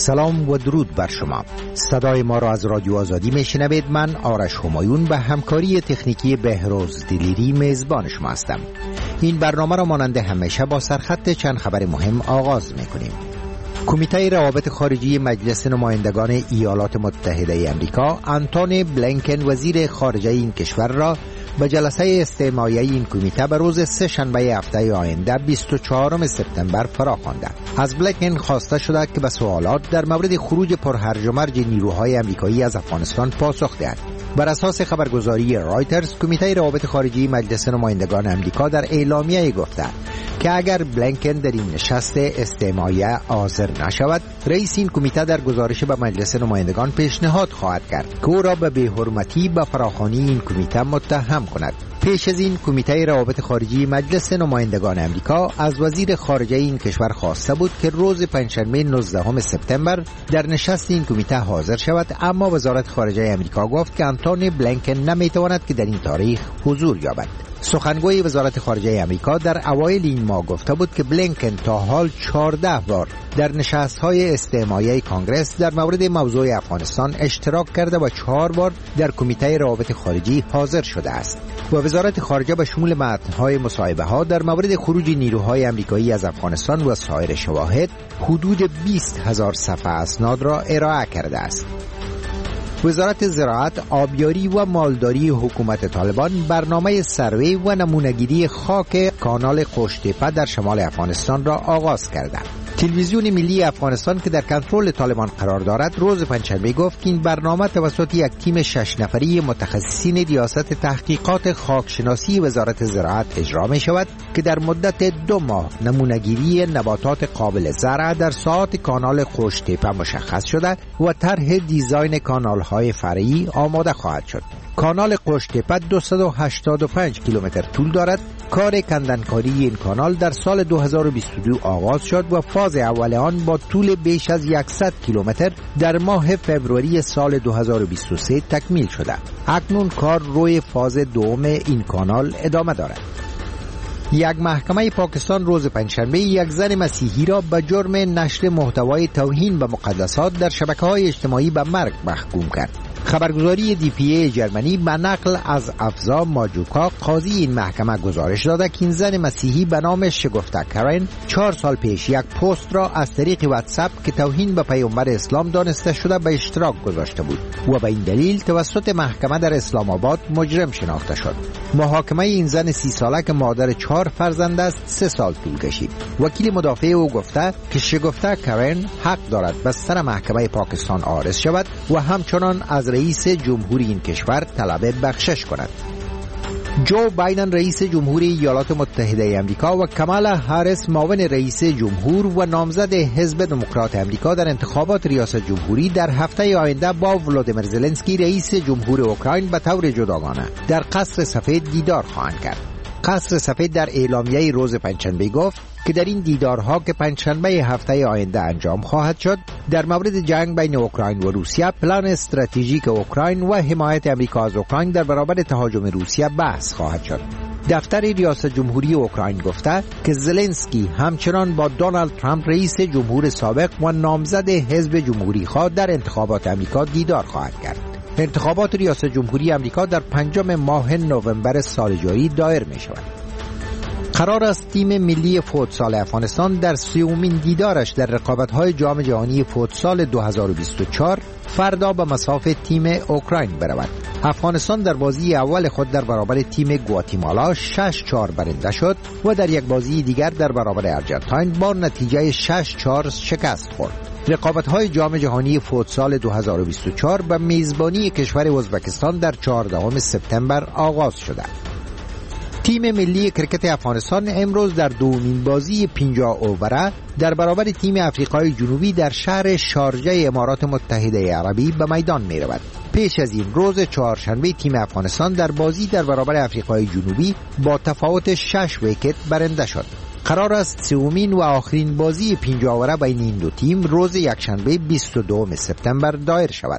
سلام و درود بر شما. صدای ما را از رادیو آزادی میشنوید. من آرش همایون به همکاری تکنیکی بهروز دلیری میزبان شما هستم. این برنامه را مانند همیشه با سرخط چند خبر مهم آغاز میکنیم. کمیته روابط خارجی مجلس نمایندگان ایالات متحده امریکا آنتونی بلینکن وزیر خارجه این کشور را به جلسه استماعی این کمیته به روز سه‌شنبه هفته آینده 24 سپتامبر فراخوانده. از بلینکن خواسته شده که به سوالات در مورد خروج پرهرج و مرج نیروهای امریکایی از افغانستان پاسخ دهد. بر اساس خبرگزاری رایترز، کمیته روابط خارجی مجلس نمایندگان امریکا در اعلامیه گفته که اگر بلینکن در این نشست استماعی حاضر نشود، رئیس این کمیته در گزارش به مجلس نمایندگان پیشنهاد خواهد کرد که او را به بی‌حرمتی به فراخوانی این کمیته متهم کند. پیش از این کمیته روابط خارجی مجلس نمایندگان امریکا از وزیر خارجه این کشور خواسته بود که روز پنجشنبه 19 سپتامبر در نشست این کمیته حاضر شود، اما وزارت خارجه امریکا گفت که آنتونی بلینکن نمیتواند که در این تاریخ حضور یابد. سخنگوی وزارت خارجه امریکا در اوایل این ماه گفته بود که بلینکن تا حال 14 بار در نشست‌های استماعی کانگرس در مورد موضوع افغانستان اشتراک کرده و 4 بار در کمیته روابط خارجی حاضر شده است. و وزارت خارجه به شمول متن‌های مصاحبه‌ها در مورد خروج نیروهای امریکایی از افغانستان و سایر شواهد حدود 20,000 صفحه اسناد را ارائه کرده است. وزارت زراعت، آبیاری و مالداری حکومت طالبان برنامه سروی و نمونه‌گیری خاک کانال قوشتیپه در شمال افغانستان را آغاز کرده. تلویزیون ملی افغانستان که در کنترل طالبان قرار دارد روز پنجشنبه گفت که این برنامه توسط یک تیم 6 نفری متخصصین ریاست تحقیقات خاکشناسی وزارت زراعت اجرا می شود که در مدت 2 ماه نمونه‌گیری نباتات قابل زرع در ساحات کانال قوشتیپه مشخص شده و طرح دیزاین کانال‌های فرعی آماده خواهد شد. کانال قوشتیپه 285 کیلومتر طول دارد. کار کندنکاری این کانال در سال 2022 آغاز شد و فاز اول آن با طول بیش از 100 کیلومتر در ماه فوریه سال 2023 تکمیل شده. اکنون کار روی فاز دوم این کانال ادامه دارد. یک محکمه پاکستان روز پنجشنبه یک زن مسیحی را به جرم نشر محتوای توهین به مقدسات در شبکه‌های اجتماعی به مرگ محکوم کرد. خبرگزاری DPA جرمنی به نقل از افزا ماجوکا قاضی این محکمه گزارش داده که این زن مسیحی به نام شگفته کرن 4 سال پیش یک پست را از طریق واتساپ که توهین به پیامبر اسلام دانسته شده به اشتراک گذاشته بود و به این دلیل توسط محکمه در اسلام آباد مجرم شناخته شد. محاکمه این زن 30 ساله که مادر 4 فرزند است 3 سال طول کشید. وکیل مدافع او گفته که شگفته کرن حق دارد به سر محکمه پاکستان عارض شود و همچنان از رئیس جمهوری این کشور طلب بخشش کند. جو بایدن رئیس جمهوری ایالات متحده امریکا و کامالا هریس معاون رئیس جمهور و نامزد حزب دموکرات امریکا در انتخابات ریاست جمهوری در هفته آینده با ولادیمیر زلنسکی رئیس جمهور اوکراین به طور جداگانه در قصر سفید دیدار خواهند کرد. قصر سفید در اعلامیه روز پنجشنبه گفت که در این دیدارها که پنجشنبه هفته آینده انجام خواهد شد در مورد جنگ بین اوکراین و روسیه، پلان استراتژیک اوکراین و حمایت امریکا از اوکراین در برابر تهاجم روسیه بحث خواهد شد. دفتر ریاست جمهوری اوکراین گفته که زلنسکی همچنان با دونالد ترامپ رئیس جمهور سابق و نامزد حزب جمهوری خواه در انتخابات امریکا دیدار خواهد کرد. انتخابات ریاست جمهوری امریکا در 5 ماه نوامبر سال جاری دایر می شود. قرار است تیم ملی فوتسال افغانستان در 3مین دیدارش در رقابت‌های جام جهانی فوتسال 2024 فردا به مصاف تیم اوکراین برود. افغانستان در بازی اول خود در برابر تیم گواتیمالا 6-4 برنده شد و در یک بازی دیگر در برابر ارجنتاین با نتیجه 6-4 شکست خورد. رقابت‌های جام جهانی فوتسال 2024 به میزبانی کشور ازبکستان در 14 سپتامبر آغاز شده. تیم ملی کرکت افغانستان امروز در دومین بازی 50 اووره در برابر تیم افریقای جنوبی در شهر شارجه امارات متحده عربی به میدان می رود. پیش از این روز چهارشنبه تیم افغانستان در بازی در برابر افریقای جنوبی با تفاوت 6 ویکت برنده شد. قرار است 3مین و آخرین بازی 50 اووره بین این دو تیم روز یکشنبه 22 سپتامبر دایر شود.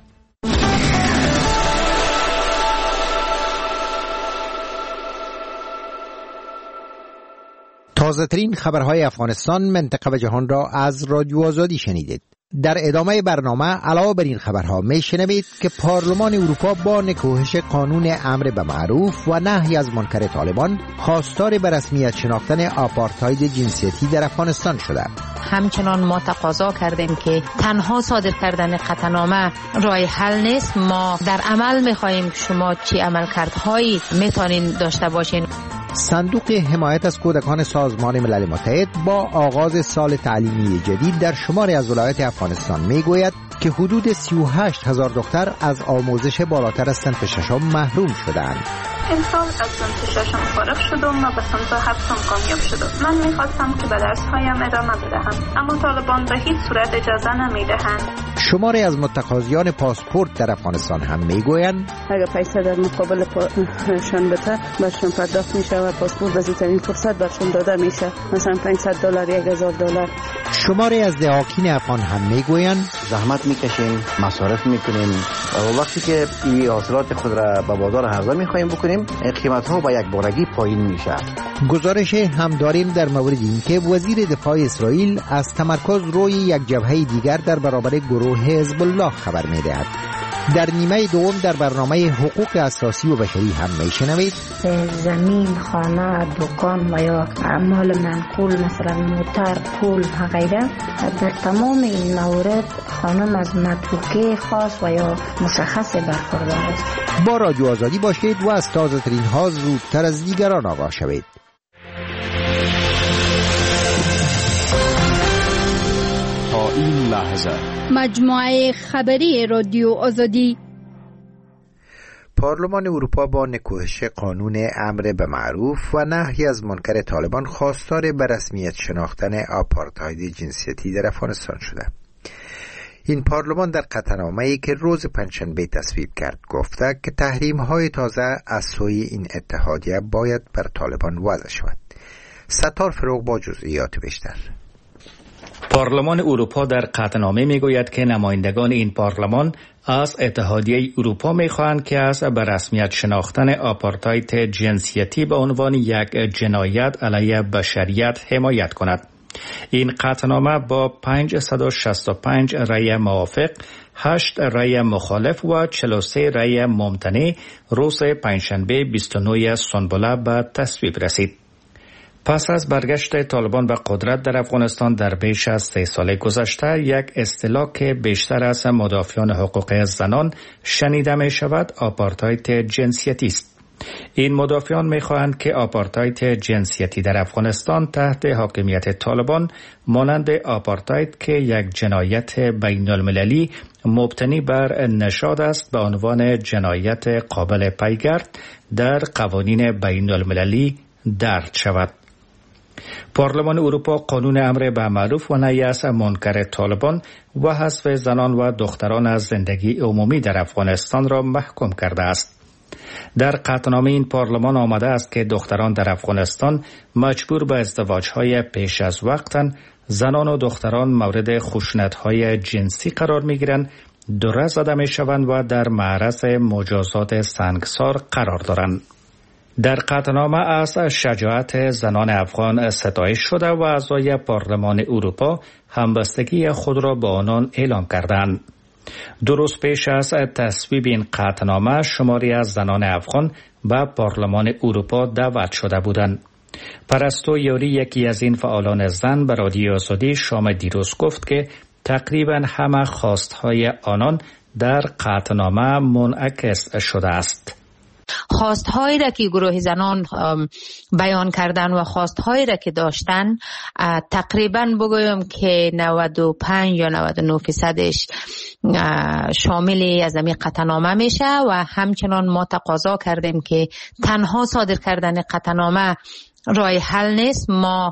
تازه ترین خبرهای افغانستان، منطقه و جهان را از رادیو آزادی شنیدید. در ادامه برنامه علاوه بر این خبرها میشنوید که پارلمان اروپا با نکوهش قانون امر به معروف و نهی از منکر طالبان خواستار به رسمیت شناختن آپارتاید جنسیتی در افغانستان شده. همچنان ما تقاضا کردیم که تنها صادر کردن قطعنامه راه حل نیست. ما در عمل می‌خواهیم که شما چی عملکردهایی میتونین داشته باشین. صندوق حمایت از کودکان سازمان ملل متحد با آغاز سال تعلیمی جدید در شماری از ولایات افغانستان میگوید که حدود 38,000 دختر از آموزش بالاتر از صنف ششم محروم شدند. امسال از صنف ششم فارغ شدم و به صنف هفتم کامیاب شدم. من میخواستم که به درسهایم ادامه بدهم، اما طالبان به هیچ صورت اجازه نمیدهند. شماری از متقاضیان پاسپورت در افغانستان هم میگویند اگر پیسه در مقابل شان بده برشان پرداخت میشه و پاسپورت به زودترین فرصت برشان داده میشه، مثلا $500 $1,000. شماری از دهاکین افغان هم میگویند زحمت میکشیم، مصارف میکنیم و وقتی که این حاصلات خود را به بازار عرضه میخوایم بکنیم قیمت ها با یک بارگی پایین میشه. گزارش هم داریم در مورد این که وزیر دفاع اسرائیل از تمرکز روی یک جبهه دیگر در برابر گروه حزب الله خبر میدهد. در نیمه دوم در برنامه حقوق اساسی و بشری هم میشنوید زمین، خانه، دکان و یا مال منقول مثلا موتر، پول و غیره، در تمام این موارد خانم از متروکه خاص و یا مشخص برخوردار است. با رادیو آزادی باشید و از تازه ترین ها زودتر از دیگران آگاه شوید. تا این لحظه مجموعه خبری رادیو آزادی. پارلمان اروپا با نکوهش قانون امر به معروف و نهی از منکر طالبان خواستار به رسمیت شناختن آپارتاید جنسیتی در افغانستان شده. این پارلمان در قطعنامه‌ای که روز پنجشنبه تصویب کرد گفته که تحریم‌های تازه از سوی این اتحادیه باید بر طالبان وضع شود. ستار فروغ با جزئیات بیشتر. پارلمان اروپا در قطعنامه میگوید که نمایندگان این پارلمان از اتحادیه اروپا میخواهند که از به رسمیت شناختن آپارتاید جنسیتی به عنوان یک جنایت علیه بشریت حمایت کند. این قطعنامه با 565 رأی موافق، 8 رأی مخالف و 43 رأی ممتنع روز پنجشنبه 29 سنبله به تصویب رسید. پس از برگشت طالبان به قدرت در افغانستان در بیش از 3 سال گذشته، یک اصطلاح که بیشتر از مدافعان حقوق زنان شنیده می شود آپارتاید جنسیتی است. این مدافعان می خواهند که آپارتاید جنسیتی در افغانستان تحت حاکمیت طالبان مانند آپارتاید که یک جنایت بین المللی مبتنی بر نژاد است به عنوان جنایت قابل پیگرد در قوانین بین المللی درج شود. پارلمان اروپا قانون امر به معروف و نهی از منکر طالبان و حذف زنان و دختران از زندگی عمومی در افغانستان را محکوم کرده است. در قطعنامه این پارلمان آمده است که دختران در افغانستان مجبور به ازدواج‌های پیش از وقتند، زنان و دختران مورد خشونت‌های جنسی قرار می‌گیرند، دره زده می‌شوند و در معرض مجازات سنگسار قرار دارند. در قطعنامه از شجاعت زنان افغان ستایش شده و اعضای پارلمان اروپا همبستگی خود را با آنان اعلام کردند. 2 روز پیش از تصویب این قطعنامه شماری از زنان افغان به پارلمان اروپا دعوت شده بودند. پرستو یوری، یکی از این فعالان زن، به رادیو آزادی شام دیروز گفت که تقریبا همه خواستهای آنان در قطعنامه منعکس شده است. خواستهایی را که گروه زنان بیان کردن و خواستهایی را که داشتن تقریبا بگویم که 95 یا 99%ش شامل از این قطعنامه میشه و همچنان ما تقاضا کردیم که تنها صادر کردن قطعنامه راه حل نیست. ما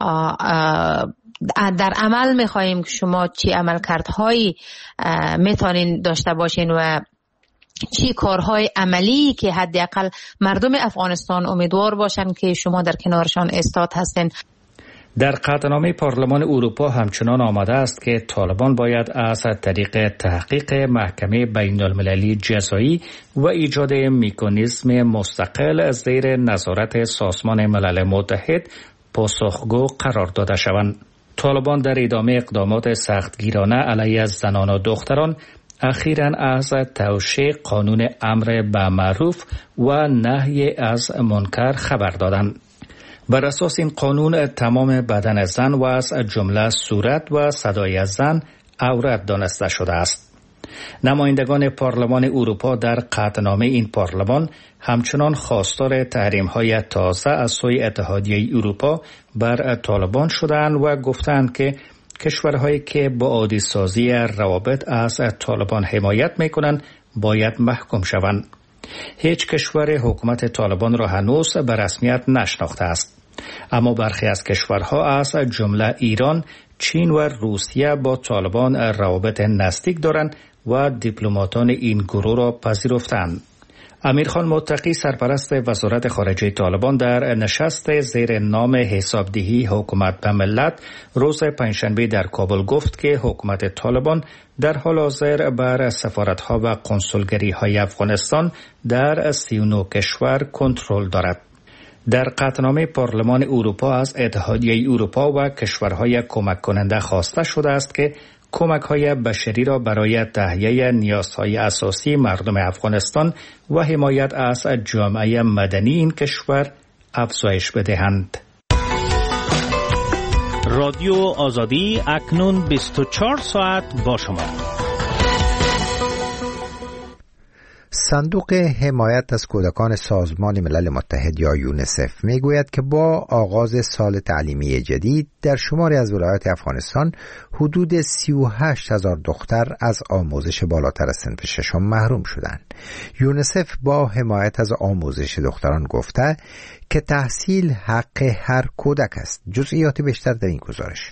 در عمل میخواهیم که شما چی عملکردهایی میتونین داشته باشین و چی کارهای عملی که حداقل مردم افغانستان امیدوار باشن که شما در کنارشان استاد هستین. در قطعنامه پارلمان اروپا همچنان آمده است که طالبان باید از طریق تحقیق محکمه بین المللی جزایی و ایجاد مکانیزم مستقل زیر نظارت سازمان ملل متحد پاسخگو قرار داده شوند. طالبان در ادامه اقدامات سختگیرانه علیه زنان و دختران اخیراً از توشیح قانون امر به معروف و نهی از منکر خبر دادند. بر اساس این قانون تمام بدن زن و از جمله صورت و صدای زن عورت دانسته شده است. نمایندگان پارلمان اروپا در قطعنامه این پارلمان همچنان خواستار تحریم‌های تازه از سوی اتحادیه اروپا بر طالبان شدند و گفتند که کشورهایی که با عادی‌سازی روابط از طالبان حمایت می‌کنند باید محکوم شوند. هیچ کشور حکومت طالبان را هنوز به رسمیت نشناخته است، اما برخی از کشورها از جمله ایران، چین و روسیه با طالبان روابط نزدیک دارند و دیپلماتان این گروه را پذیرفتند. امیرخان متقی سرپرست وزارت خارجه طالبان در نشست زیر نام حسابدهی حکومت به ملت روز پنجشنبه در کابل گفت که حکومت طالبان در حال حاضر بر سفارت‌ها و کنسولگری‌های افغانستان در 39 کشور کنترل دارد. در قطعنامه پارلمان اروپا از اتحادیه اروپا و کشورهای کمک کننده خواسته شده است که کمک‌های بشری را برای تهیه نیازهای اساسی مردم افغانستان و حمایت از جامعه مدنی این کشور افزایش بدهند. رادیو آزادی اکنون 24 ساعت با شما. صندوق حمایت از کودکان سازمان ملل متحد یا یونیسف میگوید که با آغاز سال تعلیمی جدید در شماری از ولایات افغانستان حدود 38,000 دختر از آموزش بالاتر از صنف ششم محروم شدند. یونیسف با حمایت از آموزش دختران گفته که تحصیل حق هر کودک است. جزئیات بیشتر در این گزارش.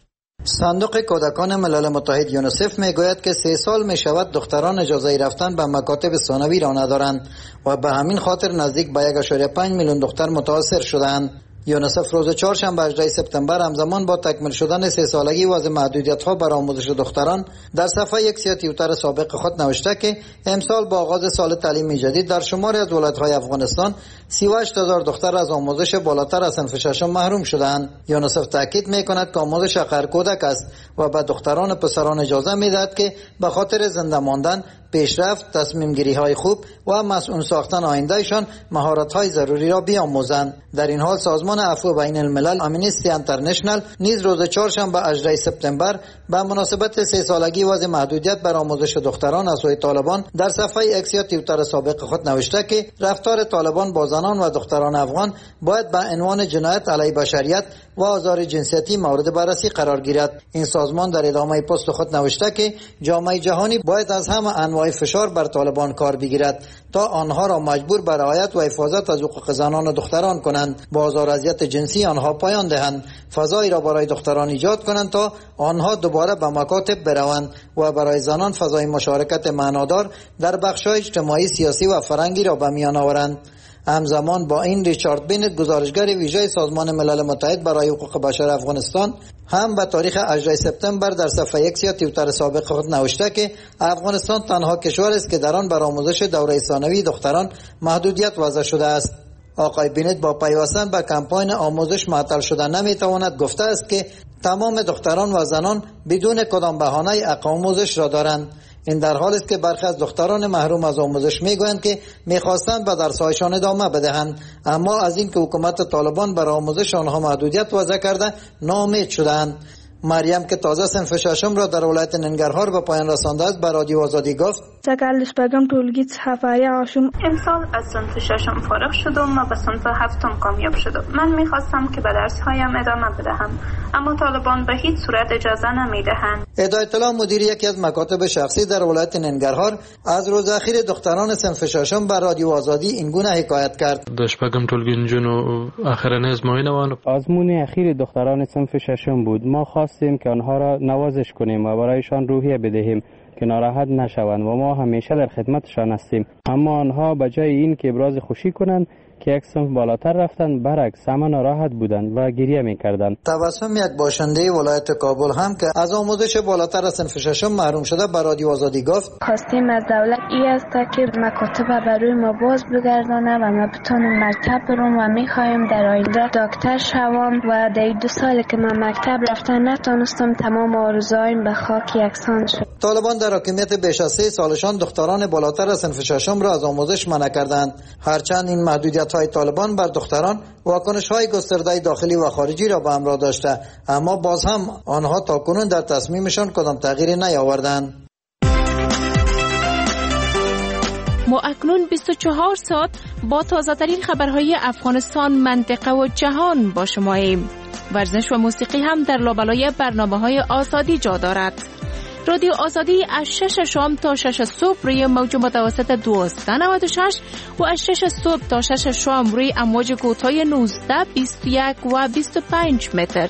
صندوق کودکان ملل متحد یونیسف میگوید که 3 سال می شود دختران اجازه رفتن به مکاتب ثانوی را ندارند و به همین خاطر نزدیک به 1.5 میلیون دختر متاثر شدند. یونیسف روز چهارشنبه 18 سپتامبر همزمان با تکمیل شدن 3 سالگی وضع محدودیت‌ها بر آموزش دختران در صفحه یک توییتر سابق خود نوشته که امسال با آغاز سال تعلیمی جدید در شماری از ولایت‌های افغانستان 38,000 دختر از آموزش بالاتر از صنف ششم محروم شدند. یونیسف تاکید می‌کند که آموزش هر کودک است و به دختران و پسران اجازه می‌دهد که به خاطر زنده ماندن، پیشرفت، تصمیم گیری های خوب و مسئول ساختن آیندهشان مهارت های ضروری را بیاموزند. در این حال سازمان عفو بین الملل آمنیستی انترنشنال نیز روز چهارشنبه 18 سپتامبر به مناسبت 3 سالگی وضع محدودیت بر آموزش دختران از سوی طالبان در صفحه ایکس یا توییتر سابق خود نوشته که رفتار طالبان با زنان و دختران افغان باید به عنوان جنایت علیه بشریت و آزار جنسیتی مورد بررسی قرار گیرد. این سازمان در ادامه پست خود نوشته که جامعه جهانی باید از همه انواع فشار بر طالبان کار بگیرد تا آنها را مجبور به رعایت و حفاظت از حقوق زنان و دختران کنند، با آزار و اذیت جنسی آنها پایان دهند، فضایی را برای دختران ایجاد کنند تا آنها دوباره به مکاتب بروند و برای زنان فضای مشارکت معنادار در بخش‌های اجتماعی، سیاسی و فرهنگی را به میان آورند. همزمان با این ریچارد بینت، گزارشگر ویژه سازمان ملل متحد برای حقوق بشر افغانستان، هم به تاریخ 18 سپتامبر در صفحه ایکس یا توییتر سابق خود نوشته که افغانستان تنها کشور است که در آن بر آموزش دوره ثانوی دختران محدودیت وضع شده است. آقای بینت با پیوستن به کمپاین آموزش معطل شدن نمیتواند گفته است که تمام دختران و زنان بدون کدام بهانه حق آموزش را دارند. این در حالی است که برخی از دختران محروم از آموزش میگویند که میخواستند به درس‌هایشان ادامه بدهند، اما از اینکه حکومت طالبان بر آموزش آنها محدودیت وضع کرده ناامید شدند. مریم که تازه صنف ششم را در ولایت ننگرهار به پایان رسانده است به رادیو آزادی گفت: امسال از صنف ششم فارغ شدم و به صنف هفتم کامیاب شدم. من میخواستم که به درس‌هایم ادامه بدهم، اما طالبان به هیچ صورت اجازه نمیدهند. هدایت الله مدیر یکی از مکاتب شخصی در ولایت ننگرهار از روز اخیر دختران صنف ششم به رادیو آزادی این گونه حکایت کرد: دشپگم تولگینجونو اخرانه آزمون اخیر دختران صنف ششم بود. ما خواستیم که آنها را نوازش کنیم و برایشان روحیه بدهیم که ناراحت نشوند و ما همیشه در خدمتشان هستیم، اما آنها به جای این که ابراز خوشی کنند که یک صنف بالاتر رفتند برعکس همه ناراحت بودند و گریه می‌کردند. تبسم یک باشنده ولایت کابل هم که از آموزش بالاتر از صنف ششم محروم شده به رادیو آزادی گفت خواستیم از دولت ای است که مکاتب برای ما باز بگردانه و ما بتونیم مکتب برم و می‌خوایم در آینده دکتر شوم و در 2 سال که من مکتب رفتن نتونستم تمام آرزوهایم به خاک یکسان شد. طالبان در حاکمیت بیش از 3 سالشان دختران بالاتر از صنف ششم را از آموزش منع کردند. هرچند این محدودیت‌های طالبان بر دختران واکنش‌های گسترده داخلی و خارجی را به همراه داشته، اما باز هم آنها تاکنون در تصمیمشان کدام تغییری نیاوردند. ما اکنون 24 ساعت با تازه‌ترین خبرهای افغانستان، منطقه و جهان با شماییم. ورزش و موسیقی هم در لابلای برنامه‌های آزادی جا دارد. رادیو آزادی از 6 شام تا 6 صبح روی موج متوسط 1296 و از 6 صبح تا 6 شام روی امواج کوتاه 19، 21 و 25 متر.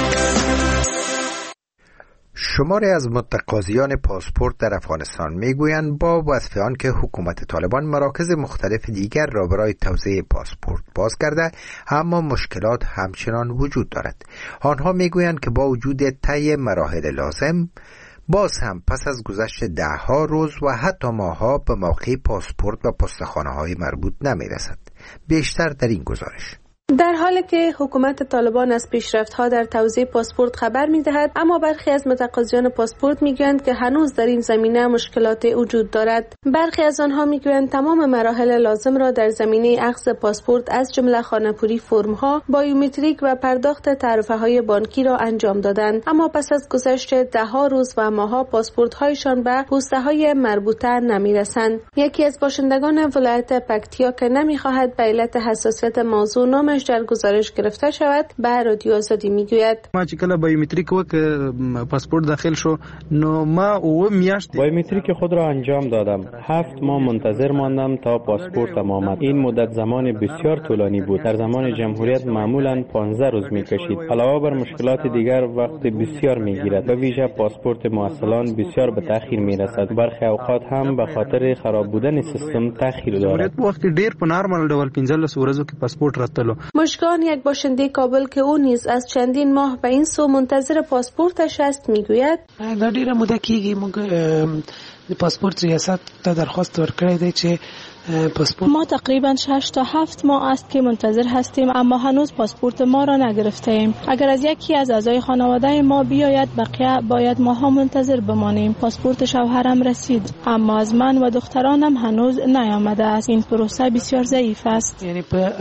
شماری از متقاضیان پاسپورت در افغانستان میگویند با وصف آن که حکومت طالبان مراکز مختلف دیگر را برای توزیع پاسپورت باز کرده، اما مشکلات همچنان وجود دارد. آنها میگویند که با وجود طی مراحل لازم، باز هم پس از گذشت 10 روز و حتی ماه‌ها به موقع پاسپورت و پستخانه‌های مربوط نمی‌رسد. بیشتر در این گزارش. در حالی که حکومت طالبان از پیشرفت‌ها در توزیع پاسپورت خبر می‌دهد، اما برخی از متقاضیان پاسپورت می‌گویند که هنوز در این زمینه مشکلات وجود دارد. برخی از آنها می‌گویند تمام مراحل لازم را در زمینه اخذ پاسپورت از جمله خانه‌پوری، فرم‌ها، بایومتریک و پرداخت تعرفه‌های بانکی را انجام دادند، اما پس از گذشت 10 روز و ماه‌ها پاسپورت‌هایشان به پسته‌های مربوطه نمی‌رسند. یکی از باشندگان ولایت پکتیا که نمی‌خواهد به علت حساسیت موضوع نامش در گزارش گرفته شود به رادیو آزادی میگوید: ما چې کله بایومتریک وک پاسپورت داخل شو نو ما او میاشت بایومتریک خود را انجام دادم. 7 ماه منتظر ماندم تا پاسپورتم آمد. این مدت زمان بسیار طولانی بود. در زمان جمهوریت معمولا 15 روز میکشید. علاوه بر مشکلات دیگر وقت بسیار میگیرد. به ویژه پاسپورت موصلان بسیار به تأخیر میرسد. برخی اوقات هم به خاطر خراب بودن سیستم تأخیر دارد. وقت ډیر په نارمل ډول 15 ورځو کې پاسپورت راتلو. مشکان، یک باشنده کابل که او نیز از چندین ماه به این سو منتظر پاسپورتش است، میگوید: دا ډیره موده کېږي موږ د پاسپورت ریاست ته درخواست ورکړی دی چې ما تقریبا 6 تا 7 ماه است که منتظر هستیم، اما هنوز پاسپورت ما را نگرفته ایم. اگر از یکی از اعضای خانواده ما بیاید، بقیه باید ماها منتظر بمانیم. پاسپورت شوهرم رسید، اما از من و دخترانم هنوز نیامده است. این پروسه بسیار ضعیف است. یعنی په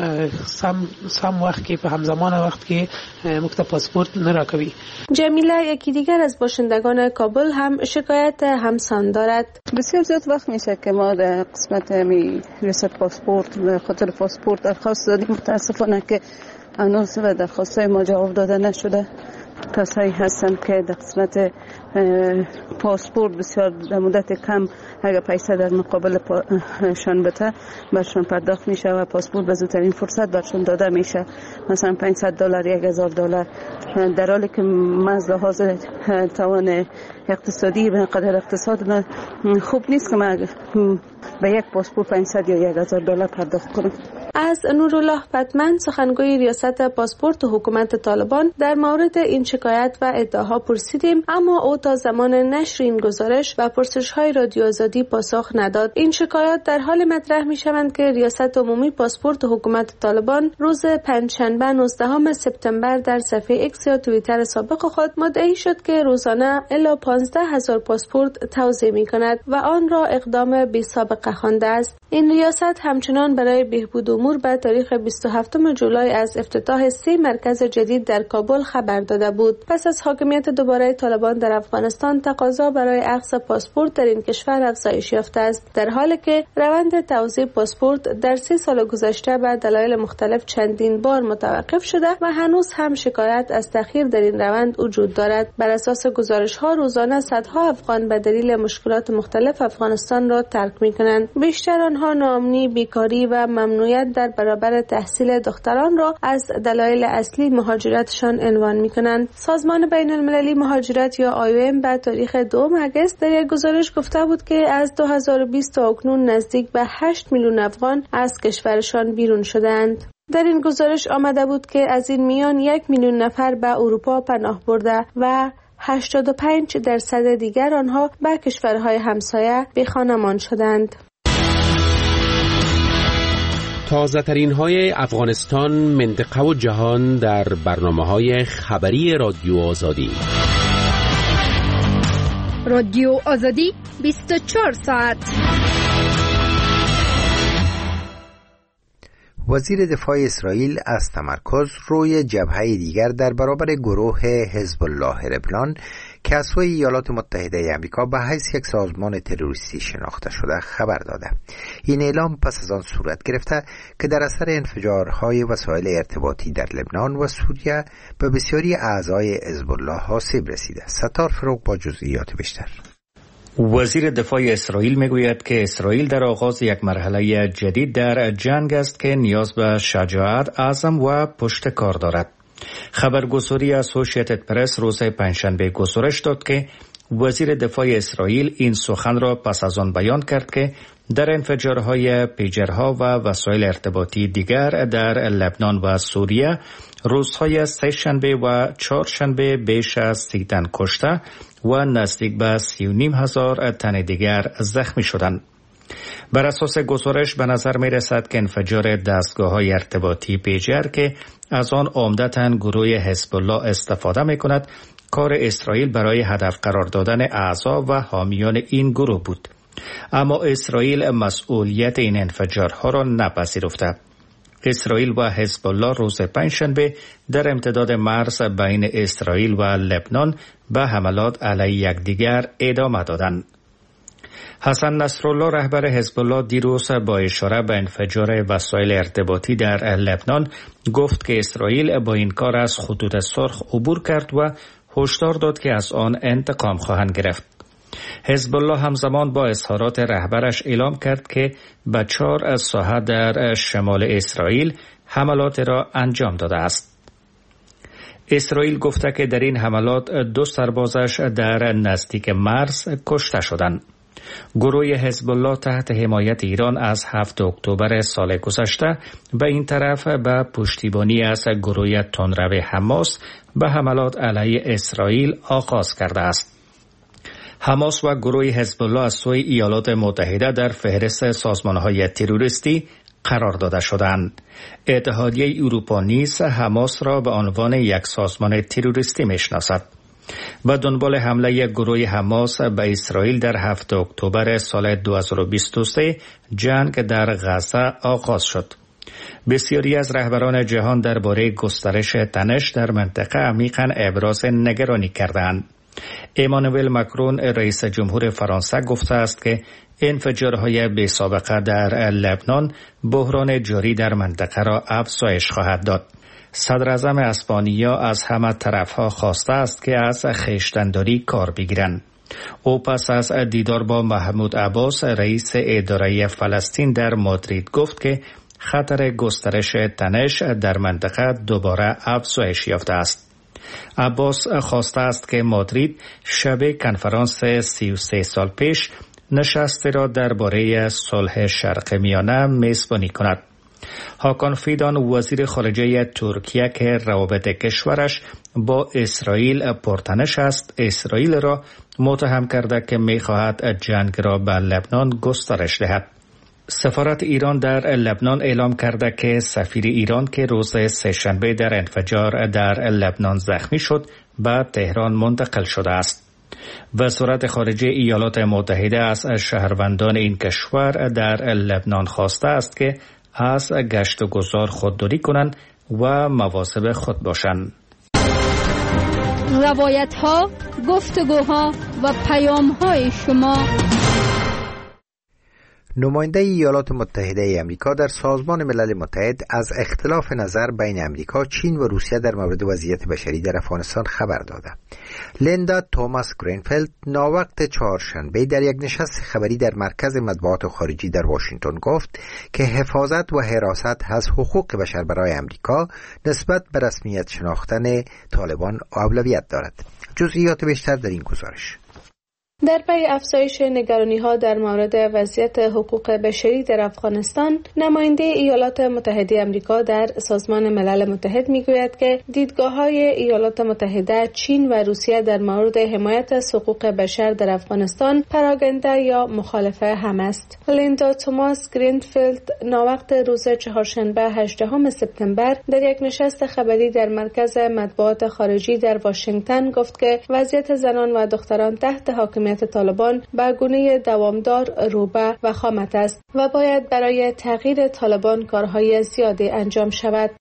سم وخت کې په همزمان وخت کې موږ پاسپورت نه راکوي. جمیله، یکی دیگر از باشندگان کابل، هم شکایت همسان دارد. بسیار زیاد وقت میشه که ما در قسمت ریاست پاسپورت خاطر پاسپورت درخواست دادیم. متاسفانه که هنوز به درخواست‌های ما جواب داده نشده. کسایی هستن که در قسمت پاسپورت بسیار در مدت کم اگر پیسه در مقابل شان بده برشون پرداخت میشه و پاسپورت به زودترین فرصت برشون داده میشه، مثلا $500 $1000، در حالی که من از لحاظ توان اقتصادی به قدر اقتصاد خوب نیست که من به یک پاسپورت $500 یا $1000 پرداخت کنم. از نورالله پتمن، سخنگوی ریاست پاسپورت و حکومت طالبان، در مورد این شکایت و ادعاها پرسیدیم، اما او تا زمان نشر این گزارش و پرسش‌های رادیو آزادی پاسخ نداد. این شکایات در حال مطرح می‌شوند که ریاست عمومی پاسپورت و حکومت طالبان روز پنجشنبه 19 سپتامبر در صفحه ایکس یا توییتر سابق خود مدعی شد که روزانه الی 15,000 پاسپورت توزیع می‌کند و آن را اقدام بی‌سابقه خوانده است. این ریاست همچنان برای بهبود امور به تاریخ 27 جولای از افتتاح 3 مرکز جدید در کابل خبر داده بود. پس از حاکمیت دوباره طالبان در افغانستان، تقاضا برای اخذ پاسپورت در این کشور افزایش یافته است، در حالی که روند توزیع پاسپورت در 3 سال گذشته به دلایل مختلف چندین بار متوقف شده و هنوز هم شکایت از تأخیر در این روند وجود دارد. بر اساس گزارش‌ها روزانه صدها افغان به دلیل مشکلات مختلف افغانستان را ترک می‌کنند. بیشتر آنها ناامنی، بیکاری و ممنوعیت دارند در برابر تحصیل دختران را از دلایل اصلی مهاجرتشان عنوان می‌کنند. سازمان بین المللی مهاجرت یا IOM به تاریخ 2 اگست در یک گزارش گفته بود که از 2020 تا اکنون نزدیک به 8 میلیون افغان از کشورشان بیرون شدند. در این گزارش آمده بود که از این میان 1 میلیون نفر به اروپا پناه برده و 85% دیگر آنها به کشورهای همسایه بیخانمان شدند. تازه ترین های افغانستان، منطقه و جهان در برنامه‌های خبری رادیو آزادی. رادیو آزادی 24 ساعت. وزیر دفاع اسرائیل از تمرکز روی جبهه دیگر در برابر گروه حزب الله لبنان که از سوی ایالات متحده آمریکا به حیث یک سازمان تروریستی شناخته شده خبر داده. این اعلام پس از آن صورت گرفته که در اثر انفجارهای وسایل ارتباطی در لبنان و سوریه به بسیاری اعضای حزب الله آسیب رسیده. ستار فروغ با جزئیات بیشتر. وزیر دفاع اسرائیل میگوید که اسرائیل در آغاز یک مرحله جدید در جنگ است که نیاز به شجاعت، عزم و پشت کار دارد. خبرگزاری اسوسییتد پرس روز پنجشنبه گزارش داد که وزیر دفاع اسرائیل این سخن را پس از آن بیان کرد که در انفجارهای پیجرها و وسایل ارتباطی دیگر در لبنان و سوریه روزهای سه‌شنبه و چهارشنبه بیش از 30 تن کشته و نزدیک به 35,000 تن دیگر زخمی شدند. بر اساس گزارش به نظر می رسد که انفجار دستگاه‌های ارتباطی پیجر که از آن عمدتاً گروه حزب الله استفاده می کند کار اسرائیل برای هدف قرار دادن اعضا و حامیان این گروه بود. اما اسرائیل مسئولیت این انفجارها را نپذیرفته. اسرائیل و حزب الله روز پنجشنبه در امتداد مرز بین اسرائیل و لبنان به حملات علیه یکدیگر ادامه دادند. حسن نصرالله رهبر حزب الله دیروز با اشاره به انفجار وسایل ارتباطی در لبنان گفت که اسرائیل با این کار از خطوط سرخ عبور کرد و هشدار داد که از آن انتقام خواهند گرفت. حزب الله همزمان با اظهارات رهبرش اعلام کرد که به 4 ساحه در شمال اسرائیل حملات را انجام داده است. اسرائیل گفته که در این حملات 2 سربازش در نزدیک مرز کشته شدند. گروه حزب الله تحت حمایت ایران از 7 اکتبر سال گذشته به این طرف به پشتیبانی از گروه تندرو حماس به حملات علیه اسرائیل آغاز کرده است. حماس و گروه حزب الله از سوی ایالات متحده در فهرست سازمان‌های تروریستی قرار داده شدند. اتحادیه اروپا نیز حماس را به عنوان یک سازمان تروریستی میشناسد. و دنبال حمله گروه حماس به اسرائیل در 7 اکتبر سال 2023 جنگ در غزه آغاز شد. بسیاری از رهبران جهان درباره گسترش تنش در منطقه عمیقاً ابراز نگرانی کردند. امانوئل ماکرون رئیس جمهور فرانسه گفته است که انفجارهای بی‌سابقه در لبنان بحران جاری در منطقه را افزایش خواهد داد. صدر اعظم اسپانیا از همه طرفها خواسته است که از خویشتن‌داری کار بگیرند. او پس از دیدار با محمود عباس رئیس اداره فلسطین در مادرید گفت که خطر گسترش تنش در منطقه دوباره افزایش یافته است. عباس خواسته است که مادرید شب کنفرانس 33 سال پیش نشستی را درباره صلح شرق میانه میزبانی کند. هاکان فیدان وزیر خارجه ترکیه که روابط کشورش با اسرائیل پرتنش است، اسرائیل را متهم کرده که می‌خواهد جنگ را به لبنان گسترش دهد. سفارت ایران در لبنان اعلام کرده که سفیر ایران که روز سه‌شنبه در انفجار در لبنان زخمی شد به تهران منتقل شده است. وزارت خارجه ایالات متحده از شهروندان این کشور در لبنان خواسته است که از گشت و گذار خودداری کنند و مواظب خود باشند. روایت ها، گفتگوها و پیام های شما. نماینده ایالات متحده ای آمریکا در سازمان ملل متحد از اختلاف نظر بین آمریکا، چین و روسیه در مورد وضعیت بشری در افغانستان خبر داده. لیندا توماس گرینفیلد ناوقت چهارشنبه در یک نشست خبری در مرکز مطبوعات خارجی در واشنگتن گفت که حفاظت و حراست از حقوق بشر برای آمریکا نسبت به رسمیت شناختن طالبان اولویت دارد. جزئیات بیشتر در این گزارش. در پی افزایش نگرانی‌ها در مورد وضعیت حقوق بشری در افغانستان، نماینده ایالات متحده آمریکا در سازمان ملل متحد می‌گوید که دیدگاه‌های ایالات متحده، چین و روسیه در مورد حمایت از حقوق بشر در افغانستان پراکنده یا مخالف هم است. لیندا توماس گرینفیلد ناوقت روز چهارشنبه 18 سپتامبر در یک نشست خبری در مرکز مطبوعات خارجی در واشنگتن گفت که وضعیت زنان و دختران تحت حاکمیت طالبان به گونه دوامدار روبه و خامت است و باید برای تغییر طالبان کارهای زیادی انجام شود.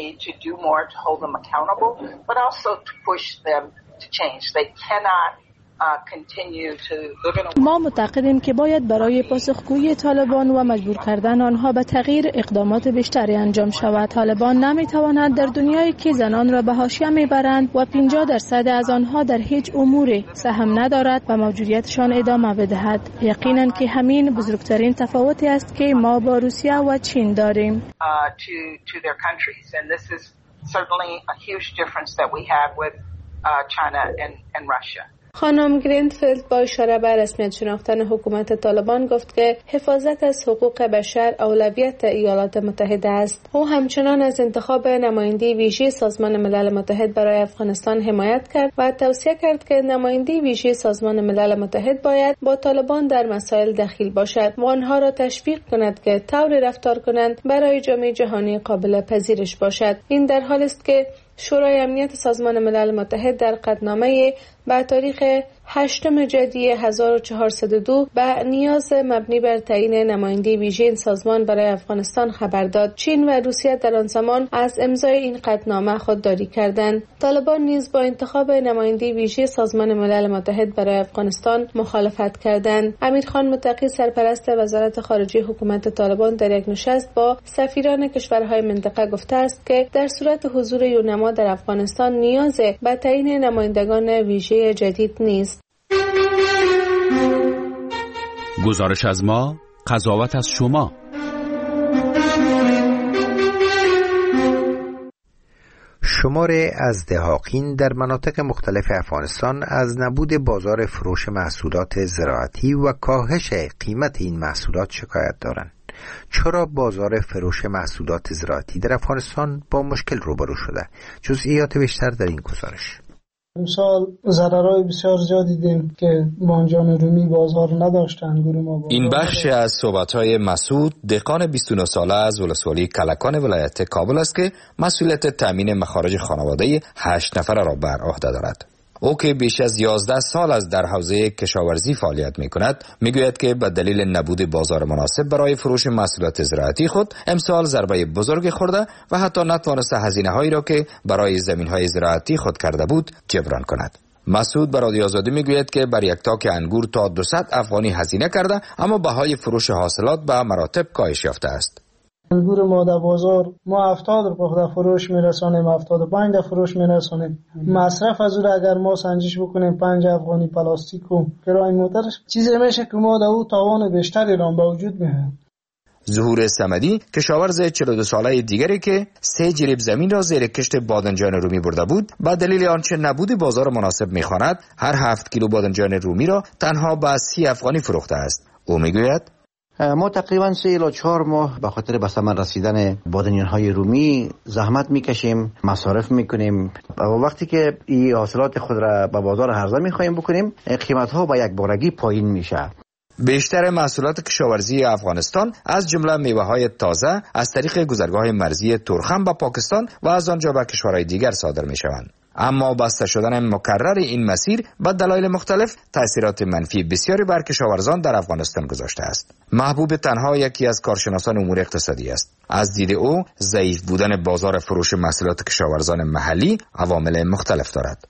ما معتقدیم که باید برای پاسخگویی طالبان و مجبور کردن آنها به تغییر اقدامات بیشتری انجام شود. طالبان نمیتواند در دنیایی که زنان را به حاشیه میبرند و 50% از آنها در هیچ اموری سهم ندارد و موجودیتشان ادامه بدهد. یقینا که همین بزرگترین تفاوتی است که ما با روسیه و چین داریم. خانم گرینفیلد با اشاره به رسمیت شناختن حکومت طالبان گفت که حفاظت از حقوق بشر اولویت ایالات متحده است. او همچنان از انتخاب نماینده ویژه سازمان ملل متحد برای افغانستان حمایت کرد و توصیه کرد که نماینده ویژه سازمان ملل متحد باید با طالبان در مسائل دخیل باشد و آنها را تشویق کند که طوری رفتار کنند برای جامعه جهانی قابل پذیرش باشد. این در حالی است که شورای امنیت سازمان ملل متحد در قطعنامه با تاریخ 8 ژوئیه 1402 به نیاز مبنی بر تعیین نماینده ویژه این سازمان برای افغانستان خبر داد. چین و روسیه در آن زمان از امضای این قطعنامه خودداری کردند. طالبان نیز با انتخاب نماینده ویژه سازمان ملل متحد برای افغانستان مخالفت کردند. امیرخان متقی سرپرست وزارت خارجه حکومت طالبان در یک نشست با سفیران کشورهای منطقه گفته است که در صورت حضور یونما در افغانستان نیاز به تعیین نمایندگان ویژه جدید نیست. گزارش از ما، قضاوت از شما. شماره از دهاقین در مناطق مختلف افغانستان از نبود بازار فروش محصولات زراعتی و کاهش قیمت این محصولات شکایت دارند. چرا بازار فروش محصولات زراعتی در افغانستان با مشکل روبرو شده؟ جزئیات بیشتر در این گزارش. امسال ضررهای بسیار زیادی دیدیم که بانجان رومی بازار نداشتن. این بخش از صحبت‌های مسعود، دهقان 29 ساله از ولسوالی کلکان ولایت کابل است که مسئولیت تامین مخارج خانواده 8 نفر را بر عهده دارد. او که بیش از 11 سال از در حوزه کشاورزی فعالیت می‌کند، میگوید که به دلیل نبود بازار مناسب برای فروش محصولات زراعتی خود امسال ضربه بزرگ خورده و حتی نتوانسته هزینه‌هایی را که برای زمین‌های زراعتی خود کرده بود جبران کند. مسعود به رادیو آزادی میگوید که بر یک تاک انگور تا 200 افغانی هزینه کرده، اما بهای فروش حاصلات به مراتب کاهش یافته است. انگور ما در بازار ما 70 روپیه فروش میرسانیم، 75 فروش میرسانیم. مصرف از اون اگر ما سنجش بکنیم 5 افغانی پلاستیک و کرایه موترش چیزی میشه که ما در اون تاوان بیشتری را به وجود میاریم. ظهور صمدی، کشاورز 42 ساله دیگری که 3 جریب زمین را زیر کشت بادنجان رومی برده بود، با دلیل آنچه نبود بازار مناسب میخواند هر 7 کیلو بادنجان رومی را تنها به 30 افغانی فروخته است. او میگوید ما تقریبا 3 الی 4 ماه به خاطر به ثمر رسیدن بادنجان‌های رومی زحمت میکشیم، مصارف میکنیم و وقتی که این حاصلات خود را به بازار عرضه میخوایم بکنیم، قیمت‌ها با یک بارگی پایین میشه. بیشتر محصولات کشاورزی افغانستان از جمله میوه‌های تازه از طریق گذرگاه مرزی تورخم به پاکستان و از آنجا به کشورهای دیگر صادر میشوند. اما بسته شدن مکرر این مسیر به دلایل مختلف تأثیرات منفی بسیاری بر کشاورزان در افغانستان گذاشته است. محبوب تنها یکی از کارشناسان امور اقتصادی است. از دید او ضعیف بودن بازار فروش محصولات کشاورزان محلی عوامل مختلف دارد.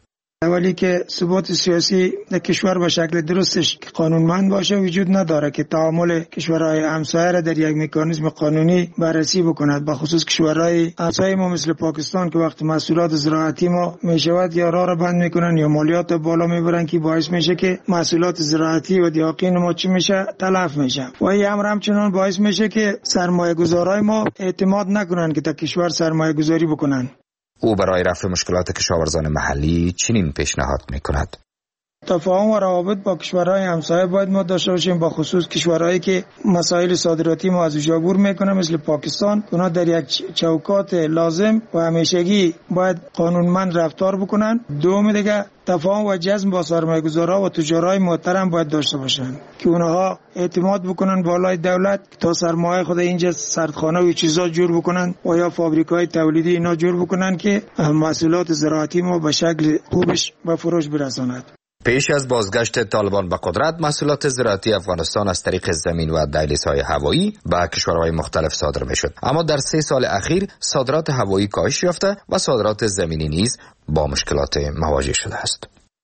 ولی که ثبات سیاسی در کشور به شکل درستش که قانونمند باشه وجود نداره که تعامل کشورهای همسایه را در یک مکانیزم قانونی بررسی بکند، به خصوص کشورهای همسایه ما مثل پاکستان که وقتی محصولات زراعتی ما میشود یا راه را بند میکنن یا مالیات بالا میبرن که باعث میشه که محصولات زراعتی و دیاقین ما چی میشه تلف میشه و این امر همچنان باعث میشه که سرمایه گذارای ما اعتماد نکنن که در کشور سرمایه گذاری بکنن. او برای رفع مشکلات کشاورزان محلی چنین پیشنهاد میکند: تفاهم و روابط با کشورهای همسایه باید ما داشته باشیم، با خصوص کشورهایی که مسائل صادراتی ما از عبور میکنه مثل پاکستان. اونا در یک چوکات لازم و همیشگی باید قانونمند رفتار بکنن. دوم دیگه تفاهم و جذب با سرمایه‌گذارها و تجارای محترم باید داشته باشن که اونها اعتماد بکنن بالای دولت تا سرمایه خود اینجا سردخانه و چیزا جور بکنن و یا فابریکای تولیدی اینا جور بکنن که محصولات زراعتی ما به شکل خوبش به فروش برساند. پیش از بازگشت طالبان به قدرت، محصولات زراعتی افغانستان از طریق زمین و دهلیزهای هوایی به کشورهای مختلف صادر میشد، اما در 3 سال اخیر صادرات هوایی کاهش یافته و صادرات زمینی نیز با مشکلات مواجه شده است.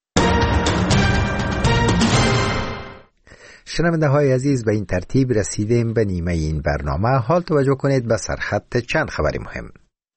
شنونده های عزیز، به این ترتیب رسیدیم به نیمه این برنامه. حال توجه کنید به سرخط چند خبری مهم.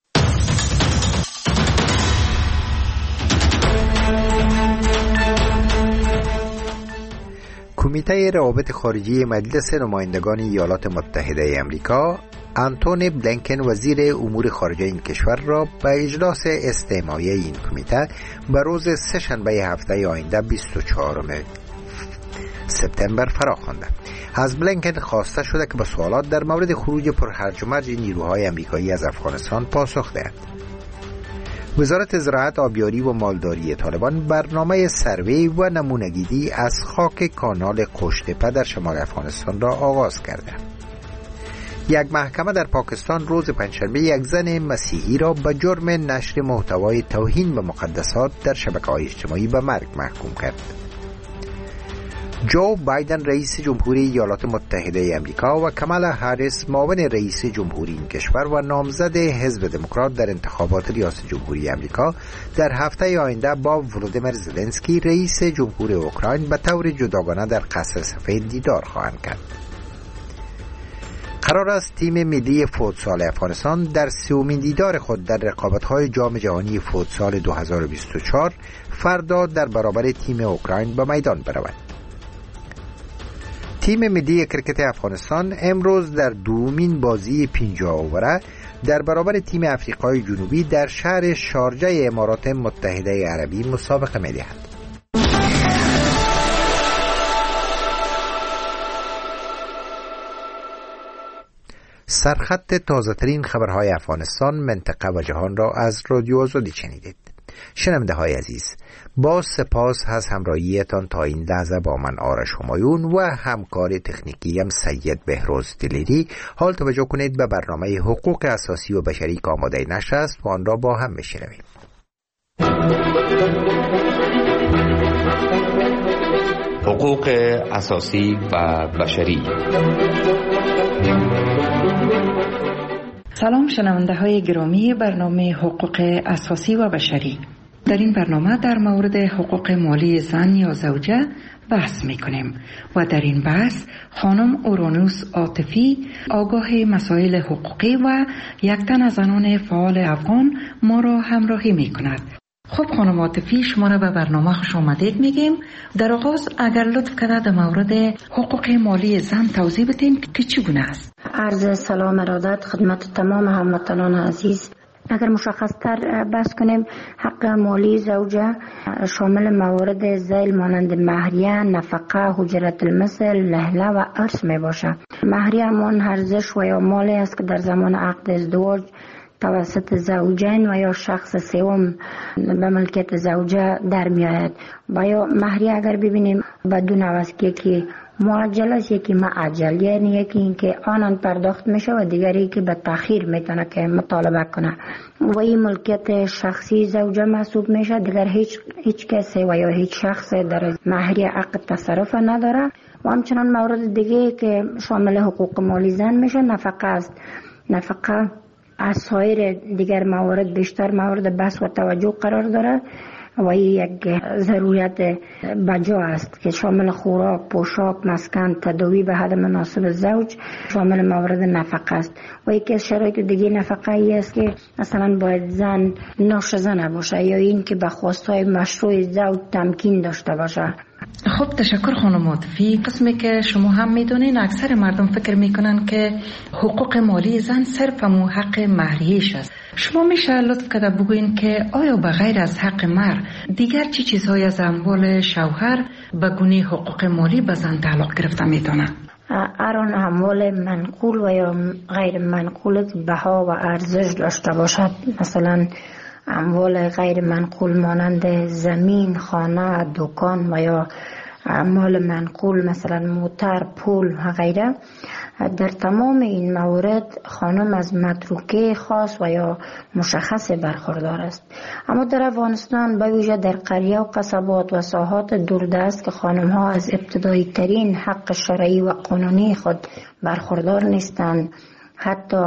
کمیته روابط خارجی مجلس نمایندگان ایالات متحده امریکا آنتونی بلینکن وزیر امور خارجه این کشور را به اجلاس استماعی این کمیته به روز سه‌شنبه هفته آینده 24 سپتامبر فرا خوانده. از بلینکن خواسته شده که به سوالات در مورد خروج پرهرج و مرج نیروهای امریکایی از افغانستان پاسخ دهد. وزارت زراعت، آبیاری و مالداری طالبان برنامه سروی و نمونه‌گیری از خاک کانال قشت‌تپه در شمال افغانستان را آغاز کرده. یک محکمه در پاکستان روز پنجشنبه یک زن مسیحی را به جرم نشر محتوای توهین به مقدسات در شبکه‌های اجتماعی به مرگ محکوم کرد. جو بایدن رئیس جمهوری ایالات متحده امریکا و کامالا هریس معاون رئیس جمهوری این کشور و نامزد حزب دموکرات در انتخابات ریاست جمهوری امریکا در هفته آینده با ولودیمیر زلنسکی رئیس جمهور اوکراین به طور جداگانه در قصر سفید دیدار خواهند کرد. قرار است تیم ملی فوتسال افغانستان در 3مین دیدار خود در رقابت‌های جام جهانی فوتسال 2024 فردا در برابر تیم اوکراین به میدان برود. تیم ملی کرکت افغانستان امروز در دومین بازی 50 اووره در برابر تیم افریقای جنوبی در شهر شارجه امارات متحده عربی مسابقه می‌دهد. سرخط تازه‌ترین خبرهای افغانستان، منطقه و جهان را از رادیو آزادی شنیدید. شنونده های عزیز، با سپاس از همراهیتان تا این لحظه با من آرش همایون و همکار تکنیکیم سید بهروز دلیری. حال توجه کنید به برنامه حقوق اساسی و بشری که آماده نشر است و آن را با هم بشنویم. حقوق اساسی و بشری. سلام شنونده های گرامی برنامه حقوق اساسی و بشری. در این برنامه در مورد حقوق مالی زن یا زوجه بحث میکنیم و در این بحث خانم اورانوس عاطفی آگاه مسائل حقوقی و یک تن از زنان فعال افغان ما را همراهی میکند. خب خانم عاطفی، شما را به برنامه خوش آمدید میگیم. در آغاز اگر لطف کنید در مورد حقوق مالی زن توضیح بدین که چگونه است. عرض سلام ارادت خدمت تمام هموطنان عزیز. اگر مشخص‌تر بحث کنیم، حق مالی زوجه شامل موارد ذیل مانند مهریه، نفقه، حجرت المثل، لهله و ارث می باشد. مهریه همان ارزش و یا مالی است که در زمان عقد ازدواج توسط زوجین و یا شخص سوم به ملکیت زوجه در می آید. و یا مهریه اگر ببینیم بدون عوض که معجل است، یکی معجل، یعنی یکی اینکه آنان پرداخت میشه و دیگری که به تأخیر میتونه که مطالبه کنه و این ملکیت شخصی زوجه محسوب میشه. دیگر هیچ کسی و یا هیچ شخص در مهریه عقد تصرف نداره. و همچنان مورد دیگه که شامل حقوق مالی زن میشه نفقه است. نفقه از سایر دیگر موارد بیشتر مورد بحث و توجه قرار داره و این یک ضرورت بجا است که شامل خوراک، پوشاک، مسکن، تداوی به حد مناسب زوج، شامل موارد نفقه است. و یکی از شرایط دیگه نفقه ای است که مثلا باید زن ناشزه نباشه یا این که به خواستهای مشروع زوج تمکین داشته باشه. خب تشکر خانم عاطفی. قسمی که شما هم میدونین اکثر مردم فکر میکنن که حقوق مالی زن صرف حق مهریش است. شما میشه لطف کرده بگوین که آیا به غیر از حق مهر دیگر چی چیزهای از اموال شوهر به گونه حقوق مالی به زن تعلق گرفته میتونه؟ هر اموال منقول و یا غیر منقول بها و ارزش داشته باشد، مثلا اموال غیر منقول مانند زمین، خانه، دکان و یا اموال منقول مثلا موتر، پول و غیره، در تمام این موارد خانم از متروکه خاص و یا مشخص برخوردار است. اما در افغانستان به ویژه در قریه و قصبات و ساحات دوردست که خانم ها از ابتدایی ترین حق شرعی و قانونی خود برخوردار نیستند، حتی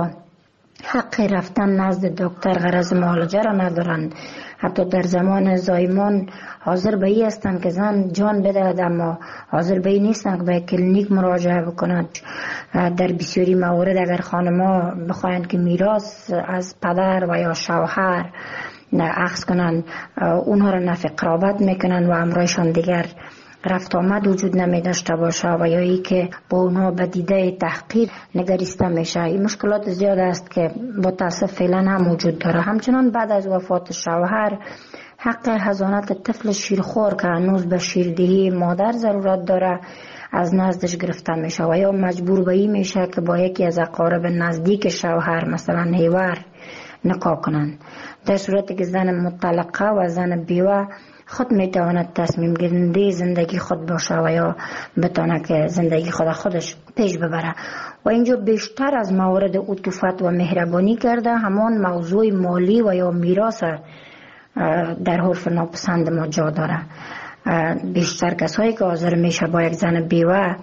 حق رفتن نزد دکتر غرض معالجه را ندارند، حتی در زمان زایمان حاضر به این هستند که زن جان بدهد اما حاضر به این نیستند که به کلینیک مراجعه بکنند. در بسیاری موارد اگر خانم‌ها بخواهند که میراث از پدر و یا شوهر اخذ کنند، اونها را نفی قرابت میکنند و امرایشان دیگر رفت آمد وجود نمی داشته باشه و یا ای که با اونها به دیده تحقیر نگریسته میشه. این مشکلات زیاد است که با تاسف فعلا هم وجود داره. همچنان بعد از وفات شوهر حق حضانت طفل شیرخوار که هنوز به شیردهی مادر ضرورت داره از نزدش گرفته میشه و یا مجبور به این میشه که با یکی از اقارب نزدیک شوهر مثلا هیور نکاح کنند. در صورتی که زن مطلقه و زن بیوه خود میتواند تصمیم گیرنده زندگی خود باشه و یا بتونه که زندگی خودش پیش ببره. و اینجا بیشتر از موارد عطوفت و مهربانی کرده همان موضوع مالی و یا میراث در حرف ناپسند ما جا داره. بیشتر کسایی که حاضر میشه با یک زن بیوه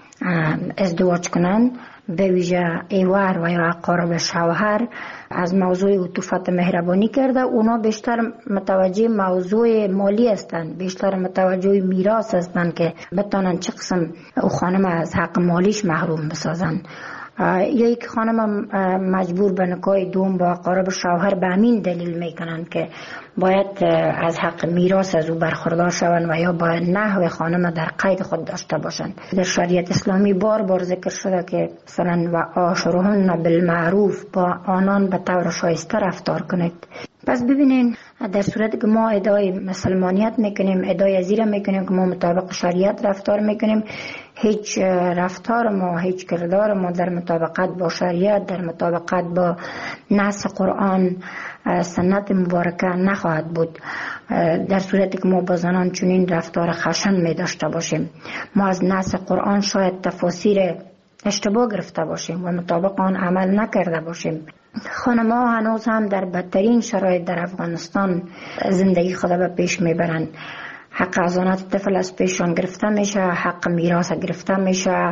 ازدواج کنن، به ویژه ایوار و یا اقارب شوهر، از موضوع عطوفت مهربانی کرده. اونا بیشتر متوجه موضوع مالی هستند، بیشتر متوجه میراث هستند که بتونن چه قسم او خانم از حق مالیش محروم بسازن. یا یک خانم مجبور به نکاح دوم با اقارب شوهر به همین دلیل میکنن که باید از حق میراث از او برخوردار شوند و یا باید نحو خانم در قید خود داشته باشند. در شریعت اسلامی بار بار ذکر شده که مثلا و عاشرهن بالمعروف، با آنان به طور شایسته رفتار کنید. پس ببینین در صورتی که ما ادعای مسلمانیت میکنیم، ادعای زیره میکنیم که ما مطابق شریعت رفتار میکنیم، هیچ رفتار ما، هیچ کردار ما در مطابقت با شریعت، در مطابقت با نص قرآن سنت مبارکه نخواهد بود. در صورتی که ما با زنان چنین رفتار خشن می داشته باشیم، ما از نص قرآن شاید تفاسیر اشتباه گرفته باشیم و مطابق آن عمل نکرده باشیم. خانم‌ها هنوز هم در بدترین شرایط در افغانستان زندگی خود به پیش میبرند. حق حضانت طفل از پیشان گرفته میشه، حق میراث گرفته میشه،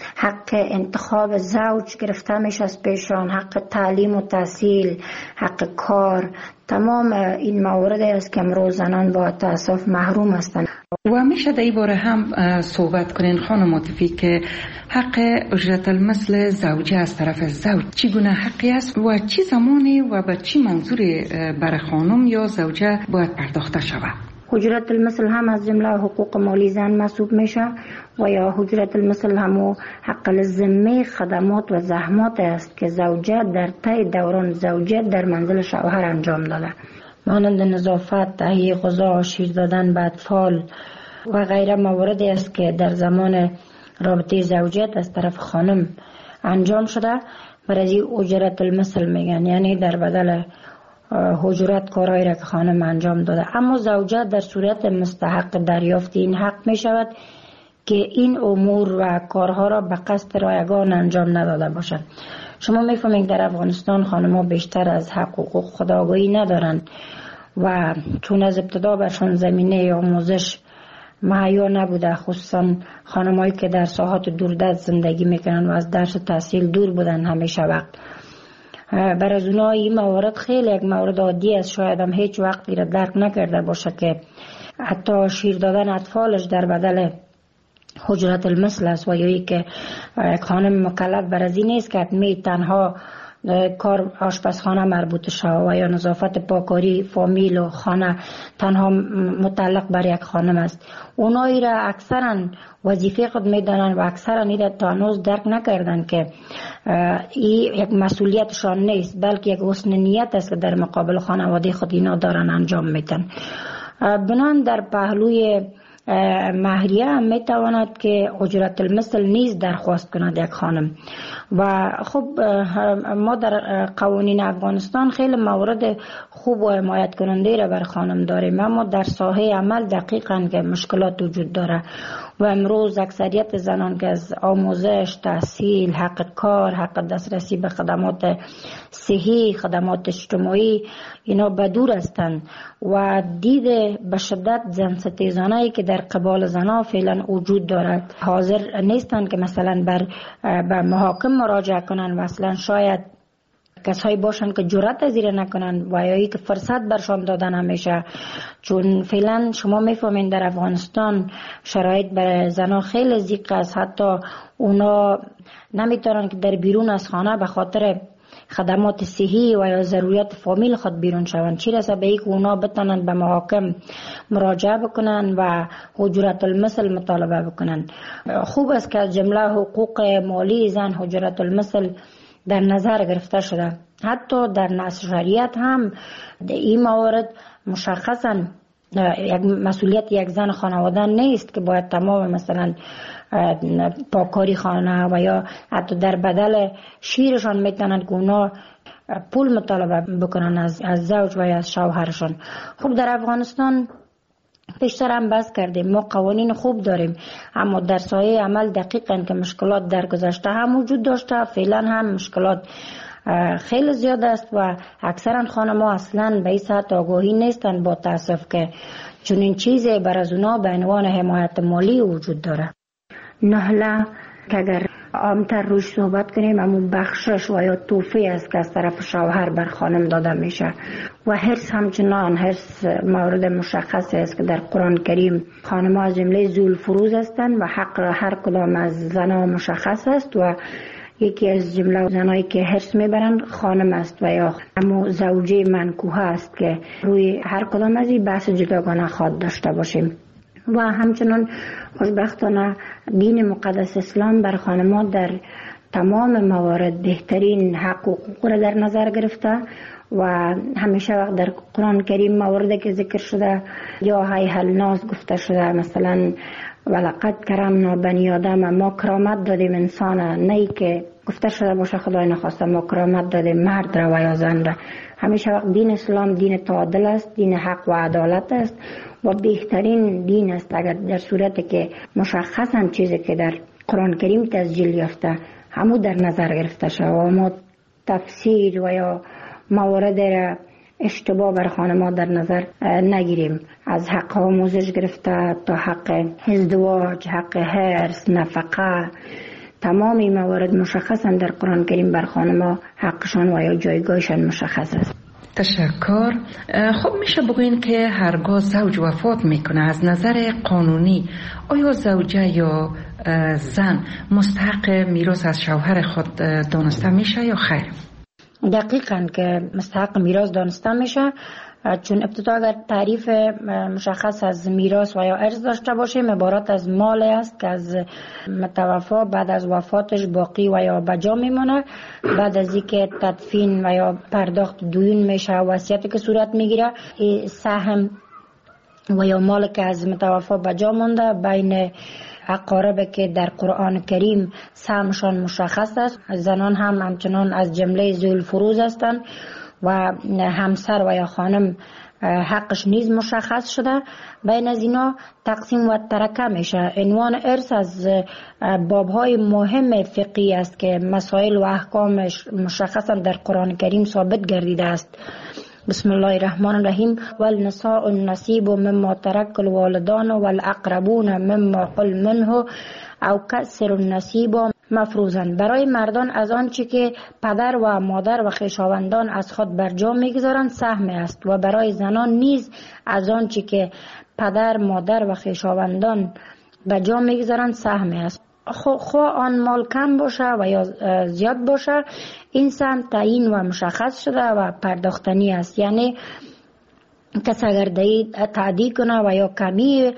حق انتخاب زوج گرفته میشه از پیشان، حق تعلیم و تحصیل، حق کار. تمام این موارد است که امروز زنان با تأسف محروم هستند. و میشه در این باره هم صحبت کنین خانم عاطفی که حق اجرت المثل زوجه از طرف زوج چگونه حقی است و چی زمانی و به چی منظوری برای خانم یا زوجه باید پرداخته شود؟ حجرت المثل هم از جمله حقوق مالی زن محسوب میشه و یا حجرت المثل هم حق الذمه خدمات و زحمات است که زوجه در طی دوران زوجیت در منزل شوهر انجام داده، مانند نظافت، تهیه غذا، شیر دادن به اطفال و غیره مواردی است که در زمان رابطه زوجیت از طرف خانم انجام شده. برای اجرت المثل میگن، یعنی در بدل حجرت کارهایی را که خانم انجام داده. اما زوجه در صورت مستحق دریافت این حق می شود که این امور و کارها را به قصد رایگان انجام نداده باشد. شما می فهمید در افغانستان خانم‌ها بیشتر از حقوق خودآگاهی ندارند و چون از ابتدا برشان زمینه آموزش مهیا نبوده، خصوصا خانم‌هایی که در ساحات دوردست زندگی میکنن و از درس و تحصیل دور بودن همیشه وقت. برای از اونها این موارد خیلی یک مورد عادی است، شاید هم هیچ وقتی را درک نکرده باشه که حتی شیر دادن اطفالش در بدل حجرت المثل است و یا ای که یک خانم مکلف بر از این نیست که حتمی تنها کار آشپزخانه مربوط شود و یا نظافت پاکاری فامیل و خانه تنها متعلق بر یک خانم است. اونایی را اکثرا وظیفه خود میدانند و اکثرا این را تا هنوز درک نکردند که این یک مسئولیتشان نیست بلکه یک حسن نیت است که در مقابل خانواده خود اینا دارن انجام میدن. بنان در پهلوی مهریه هم میتواند که اجرت المثل نیز درخواست کند یک خانم. و خب ما در قوانین افغانستان خیلی موارد خوب و حمایت کننده را بر خانم داریم، اما در ساحه عمل دقیقاً که مشکلات وجود داره و امروز اکثریت زنان که از آموزش، تحصیل، حق کار، حق دسترسی به خدمات صحی، خدمات اجتماعی اینا بدور هستند و دید به شدت زن ستیزانه‌ای که در قبال زنها فعلا وجود دارد حاضر نیستند که مثلا به محاکم مراجعه کنند و اصلا شاید کسایی باشند که جرأت از این نکنند و یا ای که فرصت برشان دادن همیشه، چون فعلا شما میفهمین در افغانستان شرایط برای زنها خیلی ضیق است، حتی اونا نمیتونن که در بیرون از خانه به خاطر خدمات صحی و یا ضروریات فامیل خود بیرون شوند، چی رسه به اینکه اونا بتونن به محاکم مراجعه بکنن و حجرت المثل مطالبه بکنن. خوب است که از جمله حقوق مالی زن حجرت المثل در نظر گرفته شده. حتی در نص شریعت هم این موارد مشخصا یک مسئولیت یک زن خانواده نیست که باید تمام مثلا پاکاری خانه و یا حتی در بدل شیرشان میتونن که اونا پول مطالبه بکنن از زوج و یا از شوهرشان. خب در افغانستان پیشتر هم بحث کردیم ما قوانین خوب داریم، اما در سایه عمل دقیقاً که مشکلات در گذشته هم وجود داشته، فعلا هم مشکلات خیلی زیاد است و اکثرا خانم‌ها اصلا به این سطح آگاهی نیستن با تاسف که چنین چیزی بر از اونا به عنوان حمایت مالی وجود داره. نهله که اگر عامتر روش صحبت کنیم همون بخشش و یا توفی است که از طرف شوهر بر خانم داده میشه و حرص همچنان حرص مورد مشخص است که در قرآن کریم خانم‌ها از جمله ذوالفروض هستند و حق هر کدام از زنها مشخص است و یکی از جمله زنایی که حرص میبرند خانم است و یا همون زوجه منکوحه است که روی هر کدام از این بحث جداگانه خواهد داشته باشیم. و همچنان خوشبختانه دین مقدس اسلام بر خانم‌ها در تمام موارد بهترین حق و حقوق را در نظر گرفته و همیشه وقت در قرآن کریم مواردی که ذکر شده یا هیهل ناز گفته شده، مثلا ولقد کرمنا بنی آدم، ما کرامت دادیم انسان، نه که گفته شده باشه خدای نخواسته ما کرامت دادیم مرد را و یا زن را. همیشه وقت دین اسلام دین تعادل است، دین حق و عدالت است و بهترین دین است اگر در صورتی که مشخصا چیزی که در قرآن کریم تسجیل یافته همو در نظر گرفته شد و ما تفسیر و یا موارد را اشتباه بر خانم‌ها در نظر نگیریم، از حق آموزش گرفته تا حق ازدواج، حق حرص، نفقه، تمام این موارد مشخصا در قرآن کریم بر خانم‌ها حقشان و یا جایگاهشان مشخص است. تشکر. خب میشه بگوین که هرگاه زوج وفات میکنه از نظر قانونی آیا زوجه یا زن مستحق میراث از شوهر خود دانسته میشه یا خیر؟ دقیقاً که مستحق میراث دانسته میشه، چون ابتدا اگر تعریف مشخص از میراث و یا ارث داشته باشیم عبارت از مال است که از متوفا بعد از وفاتش باقی و یا بجا میمونه، بعد از اینکه تدفین و یا پرداخت دیون میشه و وصیتی که صورت میگیره سهم و یا مال که از متوفا بجا مونده بین اقارب که در قرآن کریم سهمشان مشخص است. زنان هم همچنان از جمله ذوالفروض هستند و همسر و یا خانم حقش نیز مشخص شده. بین از اینا تقسیم و ترکه میشه. عنوان ارث از بابهای مهم فقهی است که مسائل و احکامش مشخصا در قرآن کریم ثابت گردیده است. بسم الله الرحمن الرحیم والنساء النصیب مما ترک الوالدان والاقربون مما قل منه او کسر النصیب مفروضند. برای مردان از آنچه که پدر و مادر و خویشاوندان از خود بر جا میگذارند سهم است و برای زنان نیز از آنچه که پدر مادر و خویشاوندان بر جا میگذارند سهم است. خواه آن مال کم باشه و یا زیاد باشه، این سهم تعیین و مشخص شده و پرداختنی است. یعنی کسی اگر تعدی کنه و یا کمی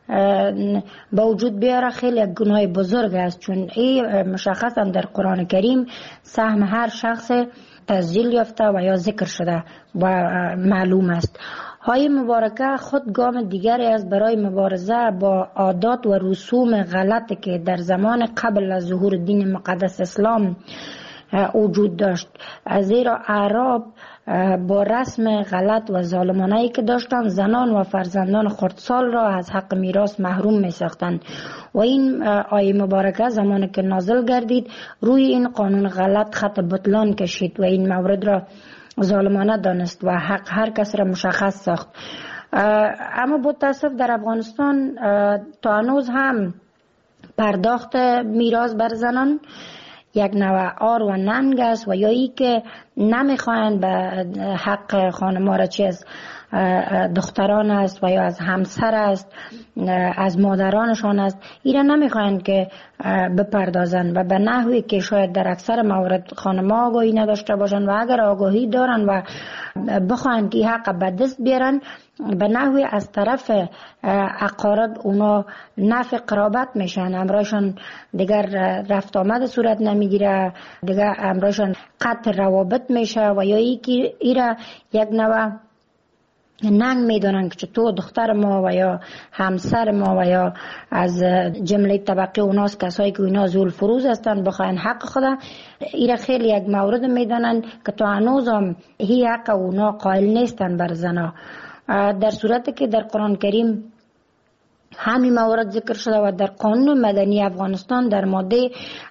با وجود بیاره خیلی یک گناه بزرگ است، چون این مشخص هم در قرآن کریم سهم هر شخص تسجیل یافته و یا ذکر شده و معلوم است. های مبارکه خود گام دیگری است برای مبارزه با عادات و رسوم غلطی که در زمان قبل از ظهور دین مقدس اسلام وجود داشت، زیرا اعراب با رسم غلط و ظالمانه‌ای که داشتند زنان و فرزندان خردسال را از حق میراث محروم می ساختند و این آیه مبارکه زمانی که نازل گردید روی این قانون غلط خط بطلان کشید و این مورد را ظالمانه دانست و حق هر کس را مشخص ساخت. اما با تاسف در افغانستان تا هنوز هم پرداخت میراث بر زنان یک نوع آر و ننگ است و یا ای که نمیخواهند به حق خانم‌ها را چه از دختران است و یا از همسر است، از مادرانشان است، اینا نمیخواهند که بپردازند و به نحوی که شاید در اکثر موارد خانم‌ها آگاهی نداشته باشند و اگر آگاهی دارند و بخواهند که حق به دست بیارن به نحوی از طرف اقارب اونا نفع قرابت میشن، امرایشان دیگر رفت آمد صورت نمیگیره، دیگر امرایشان قطع روابط میشه و یا ایرا یک نوع ننگ میدونن که تو دختر ما و یا همسر ما و یا از جمله طبقه اوناست کسایی که اینا زول فروز هستن بخواین حق خدا، ایرا خیلی یک مورد میدونن که تو هنوز هم هی حق اونا قائل نیستن بر زنا، در صورتی که در قرآن کریم همین موارد ذکر شده و در قانون مدنی افغانستان در ماده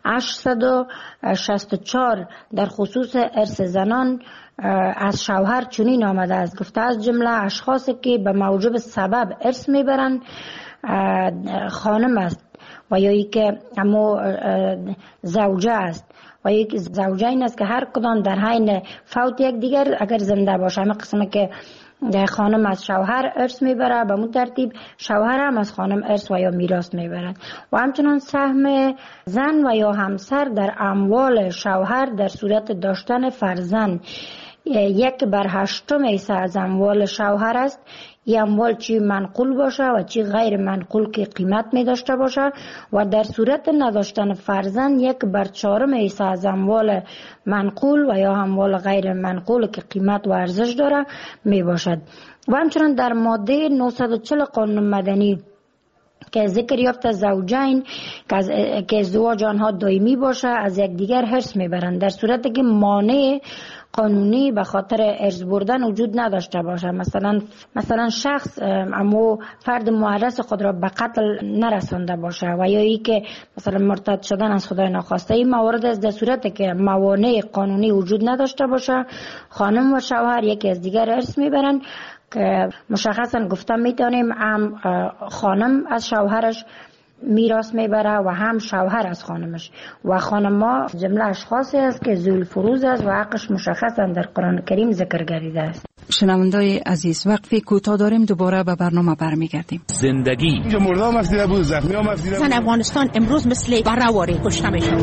864 در خصوص ارث زنان از شوهر چنین آمده است، گفته از جمله اشخاصی که به موجب سبب ارث میبرند خانم است و یا ای که اما زوجه است و یک زوجه این است که هر کدام در حین فوت یک دیگر اگر زنده باشه، همه قسمه که خانم از شوهر ارث میبره به اون ترتیب شوهر هم از خانم ارث و یا میراث میبرند و همچنان سهم زن و یا همسر در اموال شوهر در صورت داشتن فرزند 1/8 حصه از اموال شوهر است. این اموال چی منقول باشه و چی غیر منقول که قیمت می داشته باشه و در صورت نداشتن فرزند 1/4 حصه از اموال منقول و یا اموال غیر منقول که قیمت و ارزش داره می باشد. و همچنان در ماده 940 قانون مدنی که ذکر یافته زوجین که ازدواج آنها دائمی باشه از یکدیگر حرص میبرند در صورتی که مانع قانونی به خاطر ارث بردن وجود نداشته باشه، مثلا شخص اما فرد معرض خود را به قتل نرسانده باشه و یا ای که مثلا مرتد شدن از خدای ناخواسته. این موارد از در صورتی که موانع قانونی وجود نداشته باشه خانم و شوهر یکی از دیگر ارث میبرند که مشخصا گفتم میتونیم هم خانم از شوهرش میراث میبره و هم شوهر از خانمش و خانم‌ها جمله اشخاصی است که ذوال فروض است و حقش مشخصا در قرآن کریم ذکر گردیده است. شنوندای عزیز وقفی کوتاه داریم، دوباره به برنامه برمیگردیم. زندگی اینجا مردام افزیده بود، زخمی هم افزیده بود. افغانستان امروز مثل برهواری کشته میشه.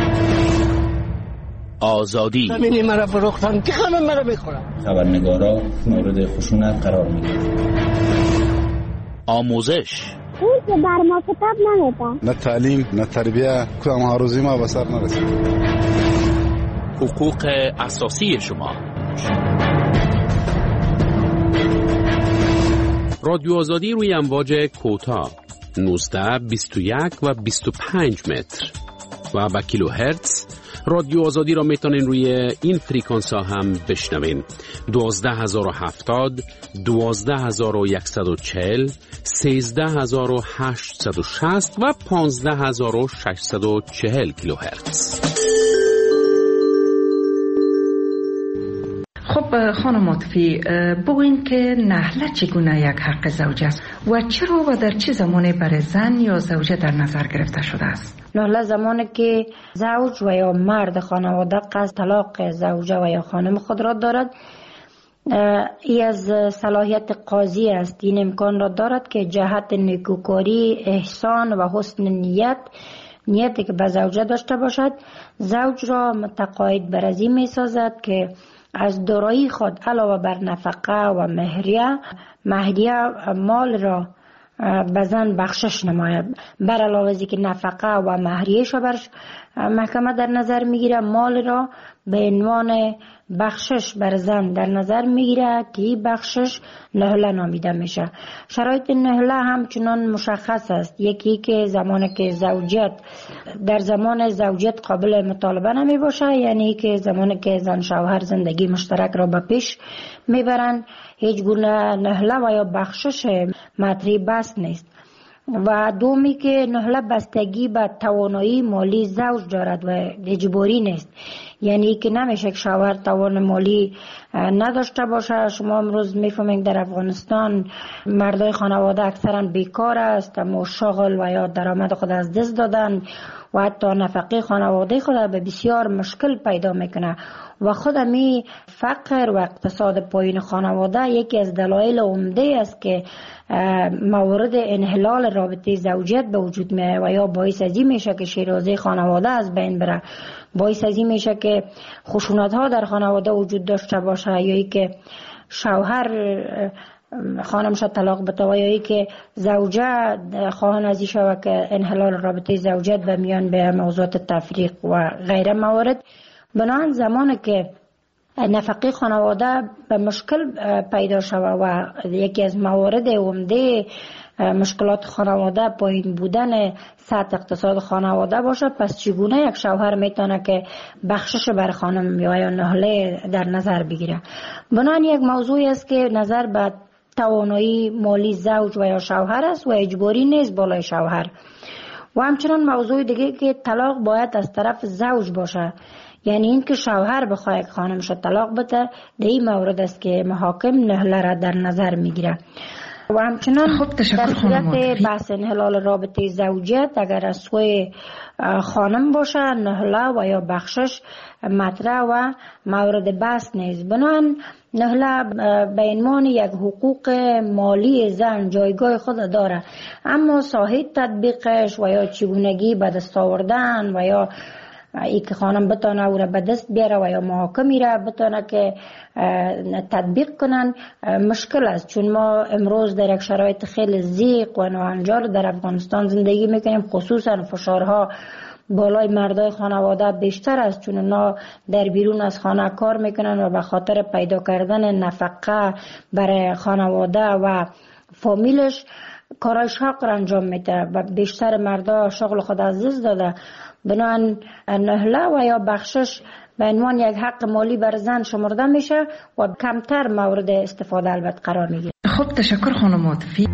آزادی زمینی مرا فروختن که همه مرا میخورن. خبرنگارا مورد خشونت قرار میگیرن. آموزش اون که بر ما کتاب نمیدن، نه تعلیم نه تربیه، کدام هاروزی ما به سر نرسید. حقوق اساسی شما. رادیو آزادی روی امواج کوتاه 19 21 و 25 متر و با کیلو هرتز. رادیو آزادی را میتونین روی این فریکانس ها هم بشنوین. 12070 12140 13860 و 15640 کیلوهرتز. خب خب خانم عاطفی، بگوین که نهله چگونه یک حق زوجه است و چرا و در چه زمانی برای زن یا زوجه در نظر گرفته شده است؟ نهله زمانی که زوج و یا مرد خانواده قصد طلاق زوجه و یا خانم خود را دارد، ای از صلاحیت قاضی است. این امکان را دارد که جهت نیکوکاری، احسان و حسن نیتی که به زوجه داشته باشد، زوج را متقاعد بر از این می سازد که از دارایی خود علاوه بر نفقه و مهریه مال را به زن بخشش نماید. بر علاوه از که نفقه و مهریه‌اش بر محکمه در نظر میگیره، مال را به عنوان بخشش بر زن در نظر میگیره که این بخشش نهله نامیده میشه. شرایط نهله همچنان مشخص است. یکی که زمانی که در زمان زوجیت قابل مطالبه نمی باشه، یعنی که زمانی که زن شوهر زندگی مشترک را به پیش میبرند، هیچ گونه نهله و یا بخشش مطرح بس نیست. و دومی که نهله بستگی به توانایی مالی زوج دارد و اجباری نیست، یعنی که نمیشه که شوهر توان مالی نداشته باشه. شما امروز میفهمید در افغانستان مردای خانواده اکثرا بیکار است، اما شغل و یا درآمد خود از دست دادن و حتی نفقه خانواده خود به بسیار مشکل پیدا میکنه و خود می فقر و اقتصاد پایین خانواده یکی از دلایل عمده است که موارد انحلال رابطه زوجیت به وجود میاد و یا باعث ازی میشه که شیرازی خانواده از بین بره، باعث ازی میشه که خشونت ها در خانواده وجود داشته باشه، یا ای که شوهر خانمش طلاق بده و یا ای که زوجه خواهان ازی شود که انحلال رابطه زوجیت به میان به موضوعات تفریق و غیره موارد. بنابراین زمانی که نفقه خانواده به مشکل پیدا شود و یکی از موارد عمده مشکلات خانواده پایین بودن سطح اقتصاد خانواده باشه، پس چگونه یک شوهر میتونه که بخشش بر خانم یا نهله در نظر بگیره؟ بنابراین یک موضوعی است که نظر به توانایی مالی زوج و یا شوهر است و اجباری نیست بالای شوهر. و همچنان موضوع دیگه که طلاق باید از طرف زوج باشه، یعنی این که شوهر بخواه یک خانمش طلاق بده، در این مورد است که محاکم نهله را در نظر میگیره. و همچنان در صورت بحث انحلال رابطه زوجیت اگر از سوی خانم باشه، نهله و یا بخشش مطرح و مورد بحث نیست. بنابراین نهله به عنوان یک حقوق مالی زن جایگاه خود داره، اما ساحه تطبیقش و یا چگونگی به دست آوردن و یا ای که خانم بتانه او را به دست بیاره و یا محاکمی را بتانه که تطبیق کنن مشکل است، چون ما امروز در یک شرایط خیلی ضیق و ناهنجار در افغانستان زندگی میکنیم. خصوصا فشارها بالای مردای خانواده بیشتر است، چون اونا در بیرون از خانه کار میکنن و به خاطر پیدا کردن نفقه برای خانواده و فامیلش کارای شاق را انجام میده و بیشتر مردا شغل خود از دست داده. بنابراین نهله و یا بخشش به عنوان یک حق مالی بر زن شمرده میشه و کمتر مورد استفاده البته قرار میگیره. خب تشکر خانم عاطفی.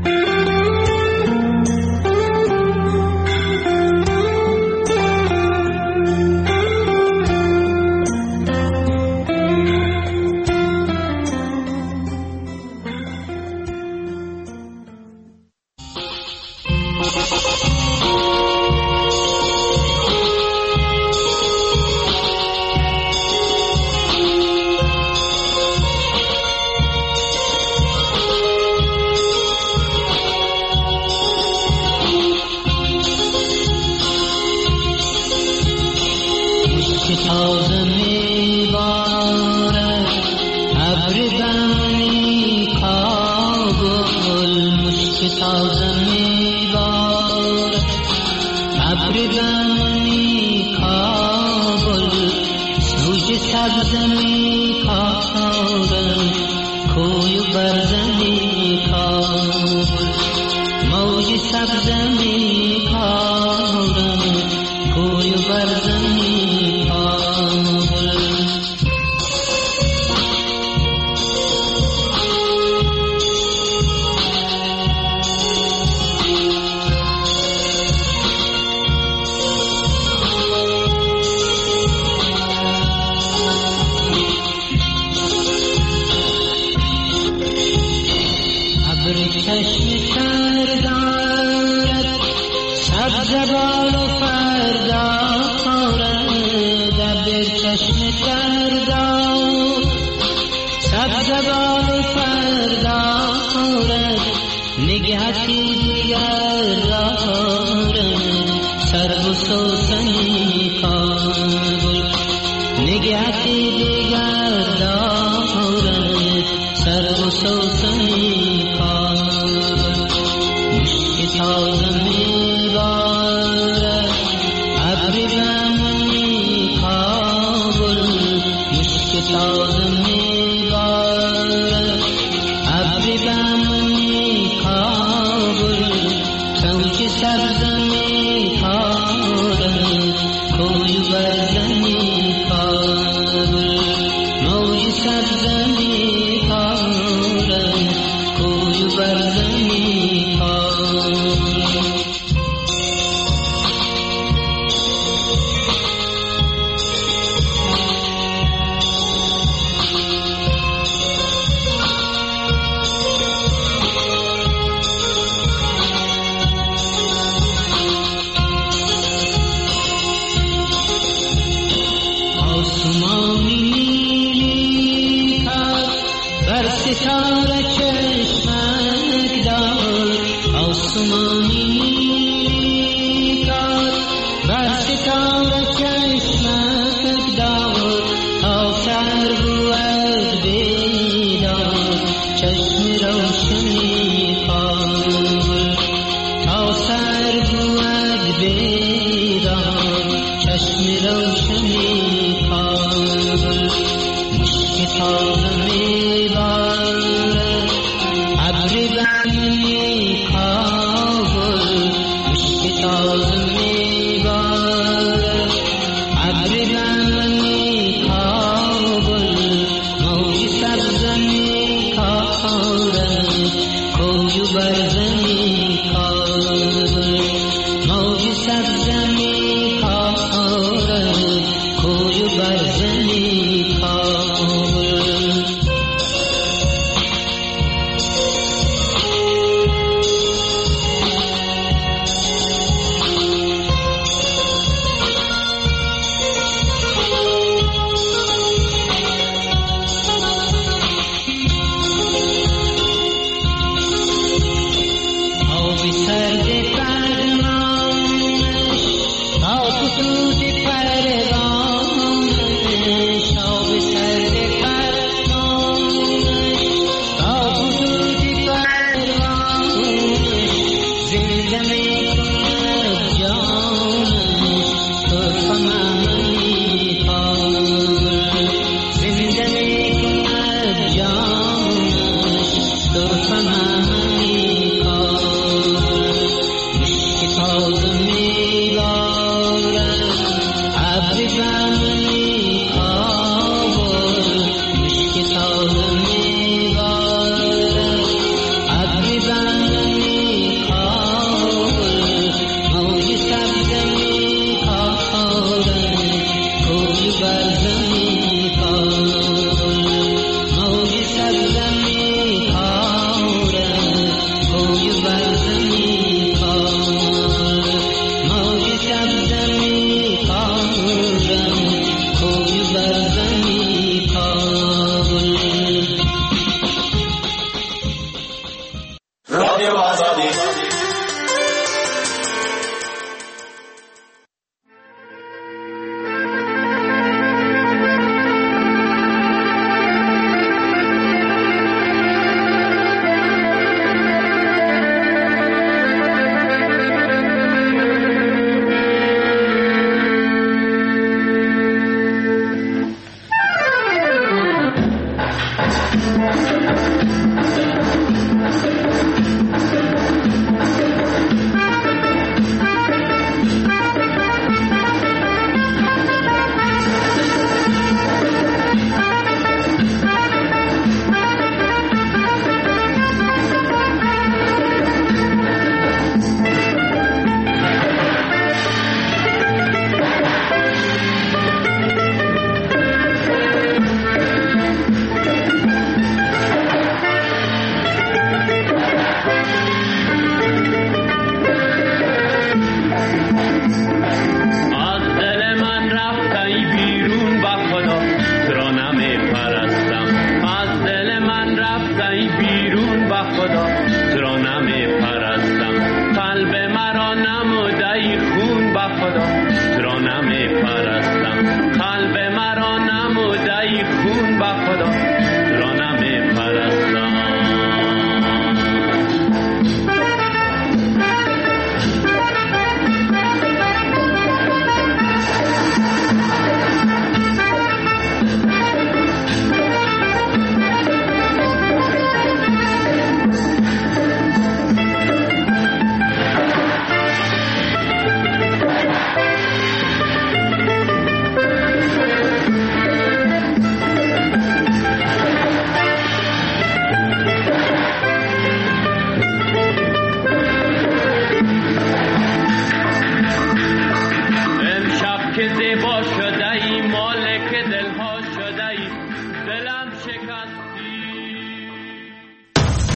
ابر چشم تر دارد سبز بال و فردا خورد ابر چشم تر دارد سبز بال و فردا خورد نگهتی دیگر دارد سر و سوسنی کابل نگهتی دیگر دارد سر و سوسنی کابل مشک تازه میبارد ابری بمنی کابل مشک تازه میبارد ابری بمنی کابل سوچ سبزمی کارد کوی برزنی کابل موی سبزمی کارد کوی برزنی کابل آسمانی نیلی کرد بر ستاره چشمک دار آسمانی نیلی کرد بر ستاره چشمک دار تا سر بود بیدار چشم روشنی کابل تا سر بود بیدار چشم روشنی کابل مشک تازه میبارد ابری بمنی کابل مشک تازه میبارد ابری بمنی کابل موج سبزنی کارد کوی برزنی کابل موج سبزنی کارد کوی برزنی کابل آبی سرد فرمانش تا خطوط پروانش آبی سرد فرمانش تا خطوط پروانش زنده میکند جانش طرف مهمنی کابل زنده میکند جانش طرف مهمنی کابل مشک تازه میبارد ابری بمنی کابل مشک تازه میبارد ابری بمنی کابل موج سبزمی کارد کوی برزنی کابل موج سبزمی کارد کوی برزنی کابل موج سبزمی کارد کوی برزنی کابل رادیو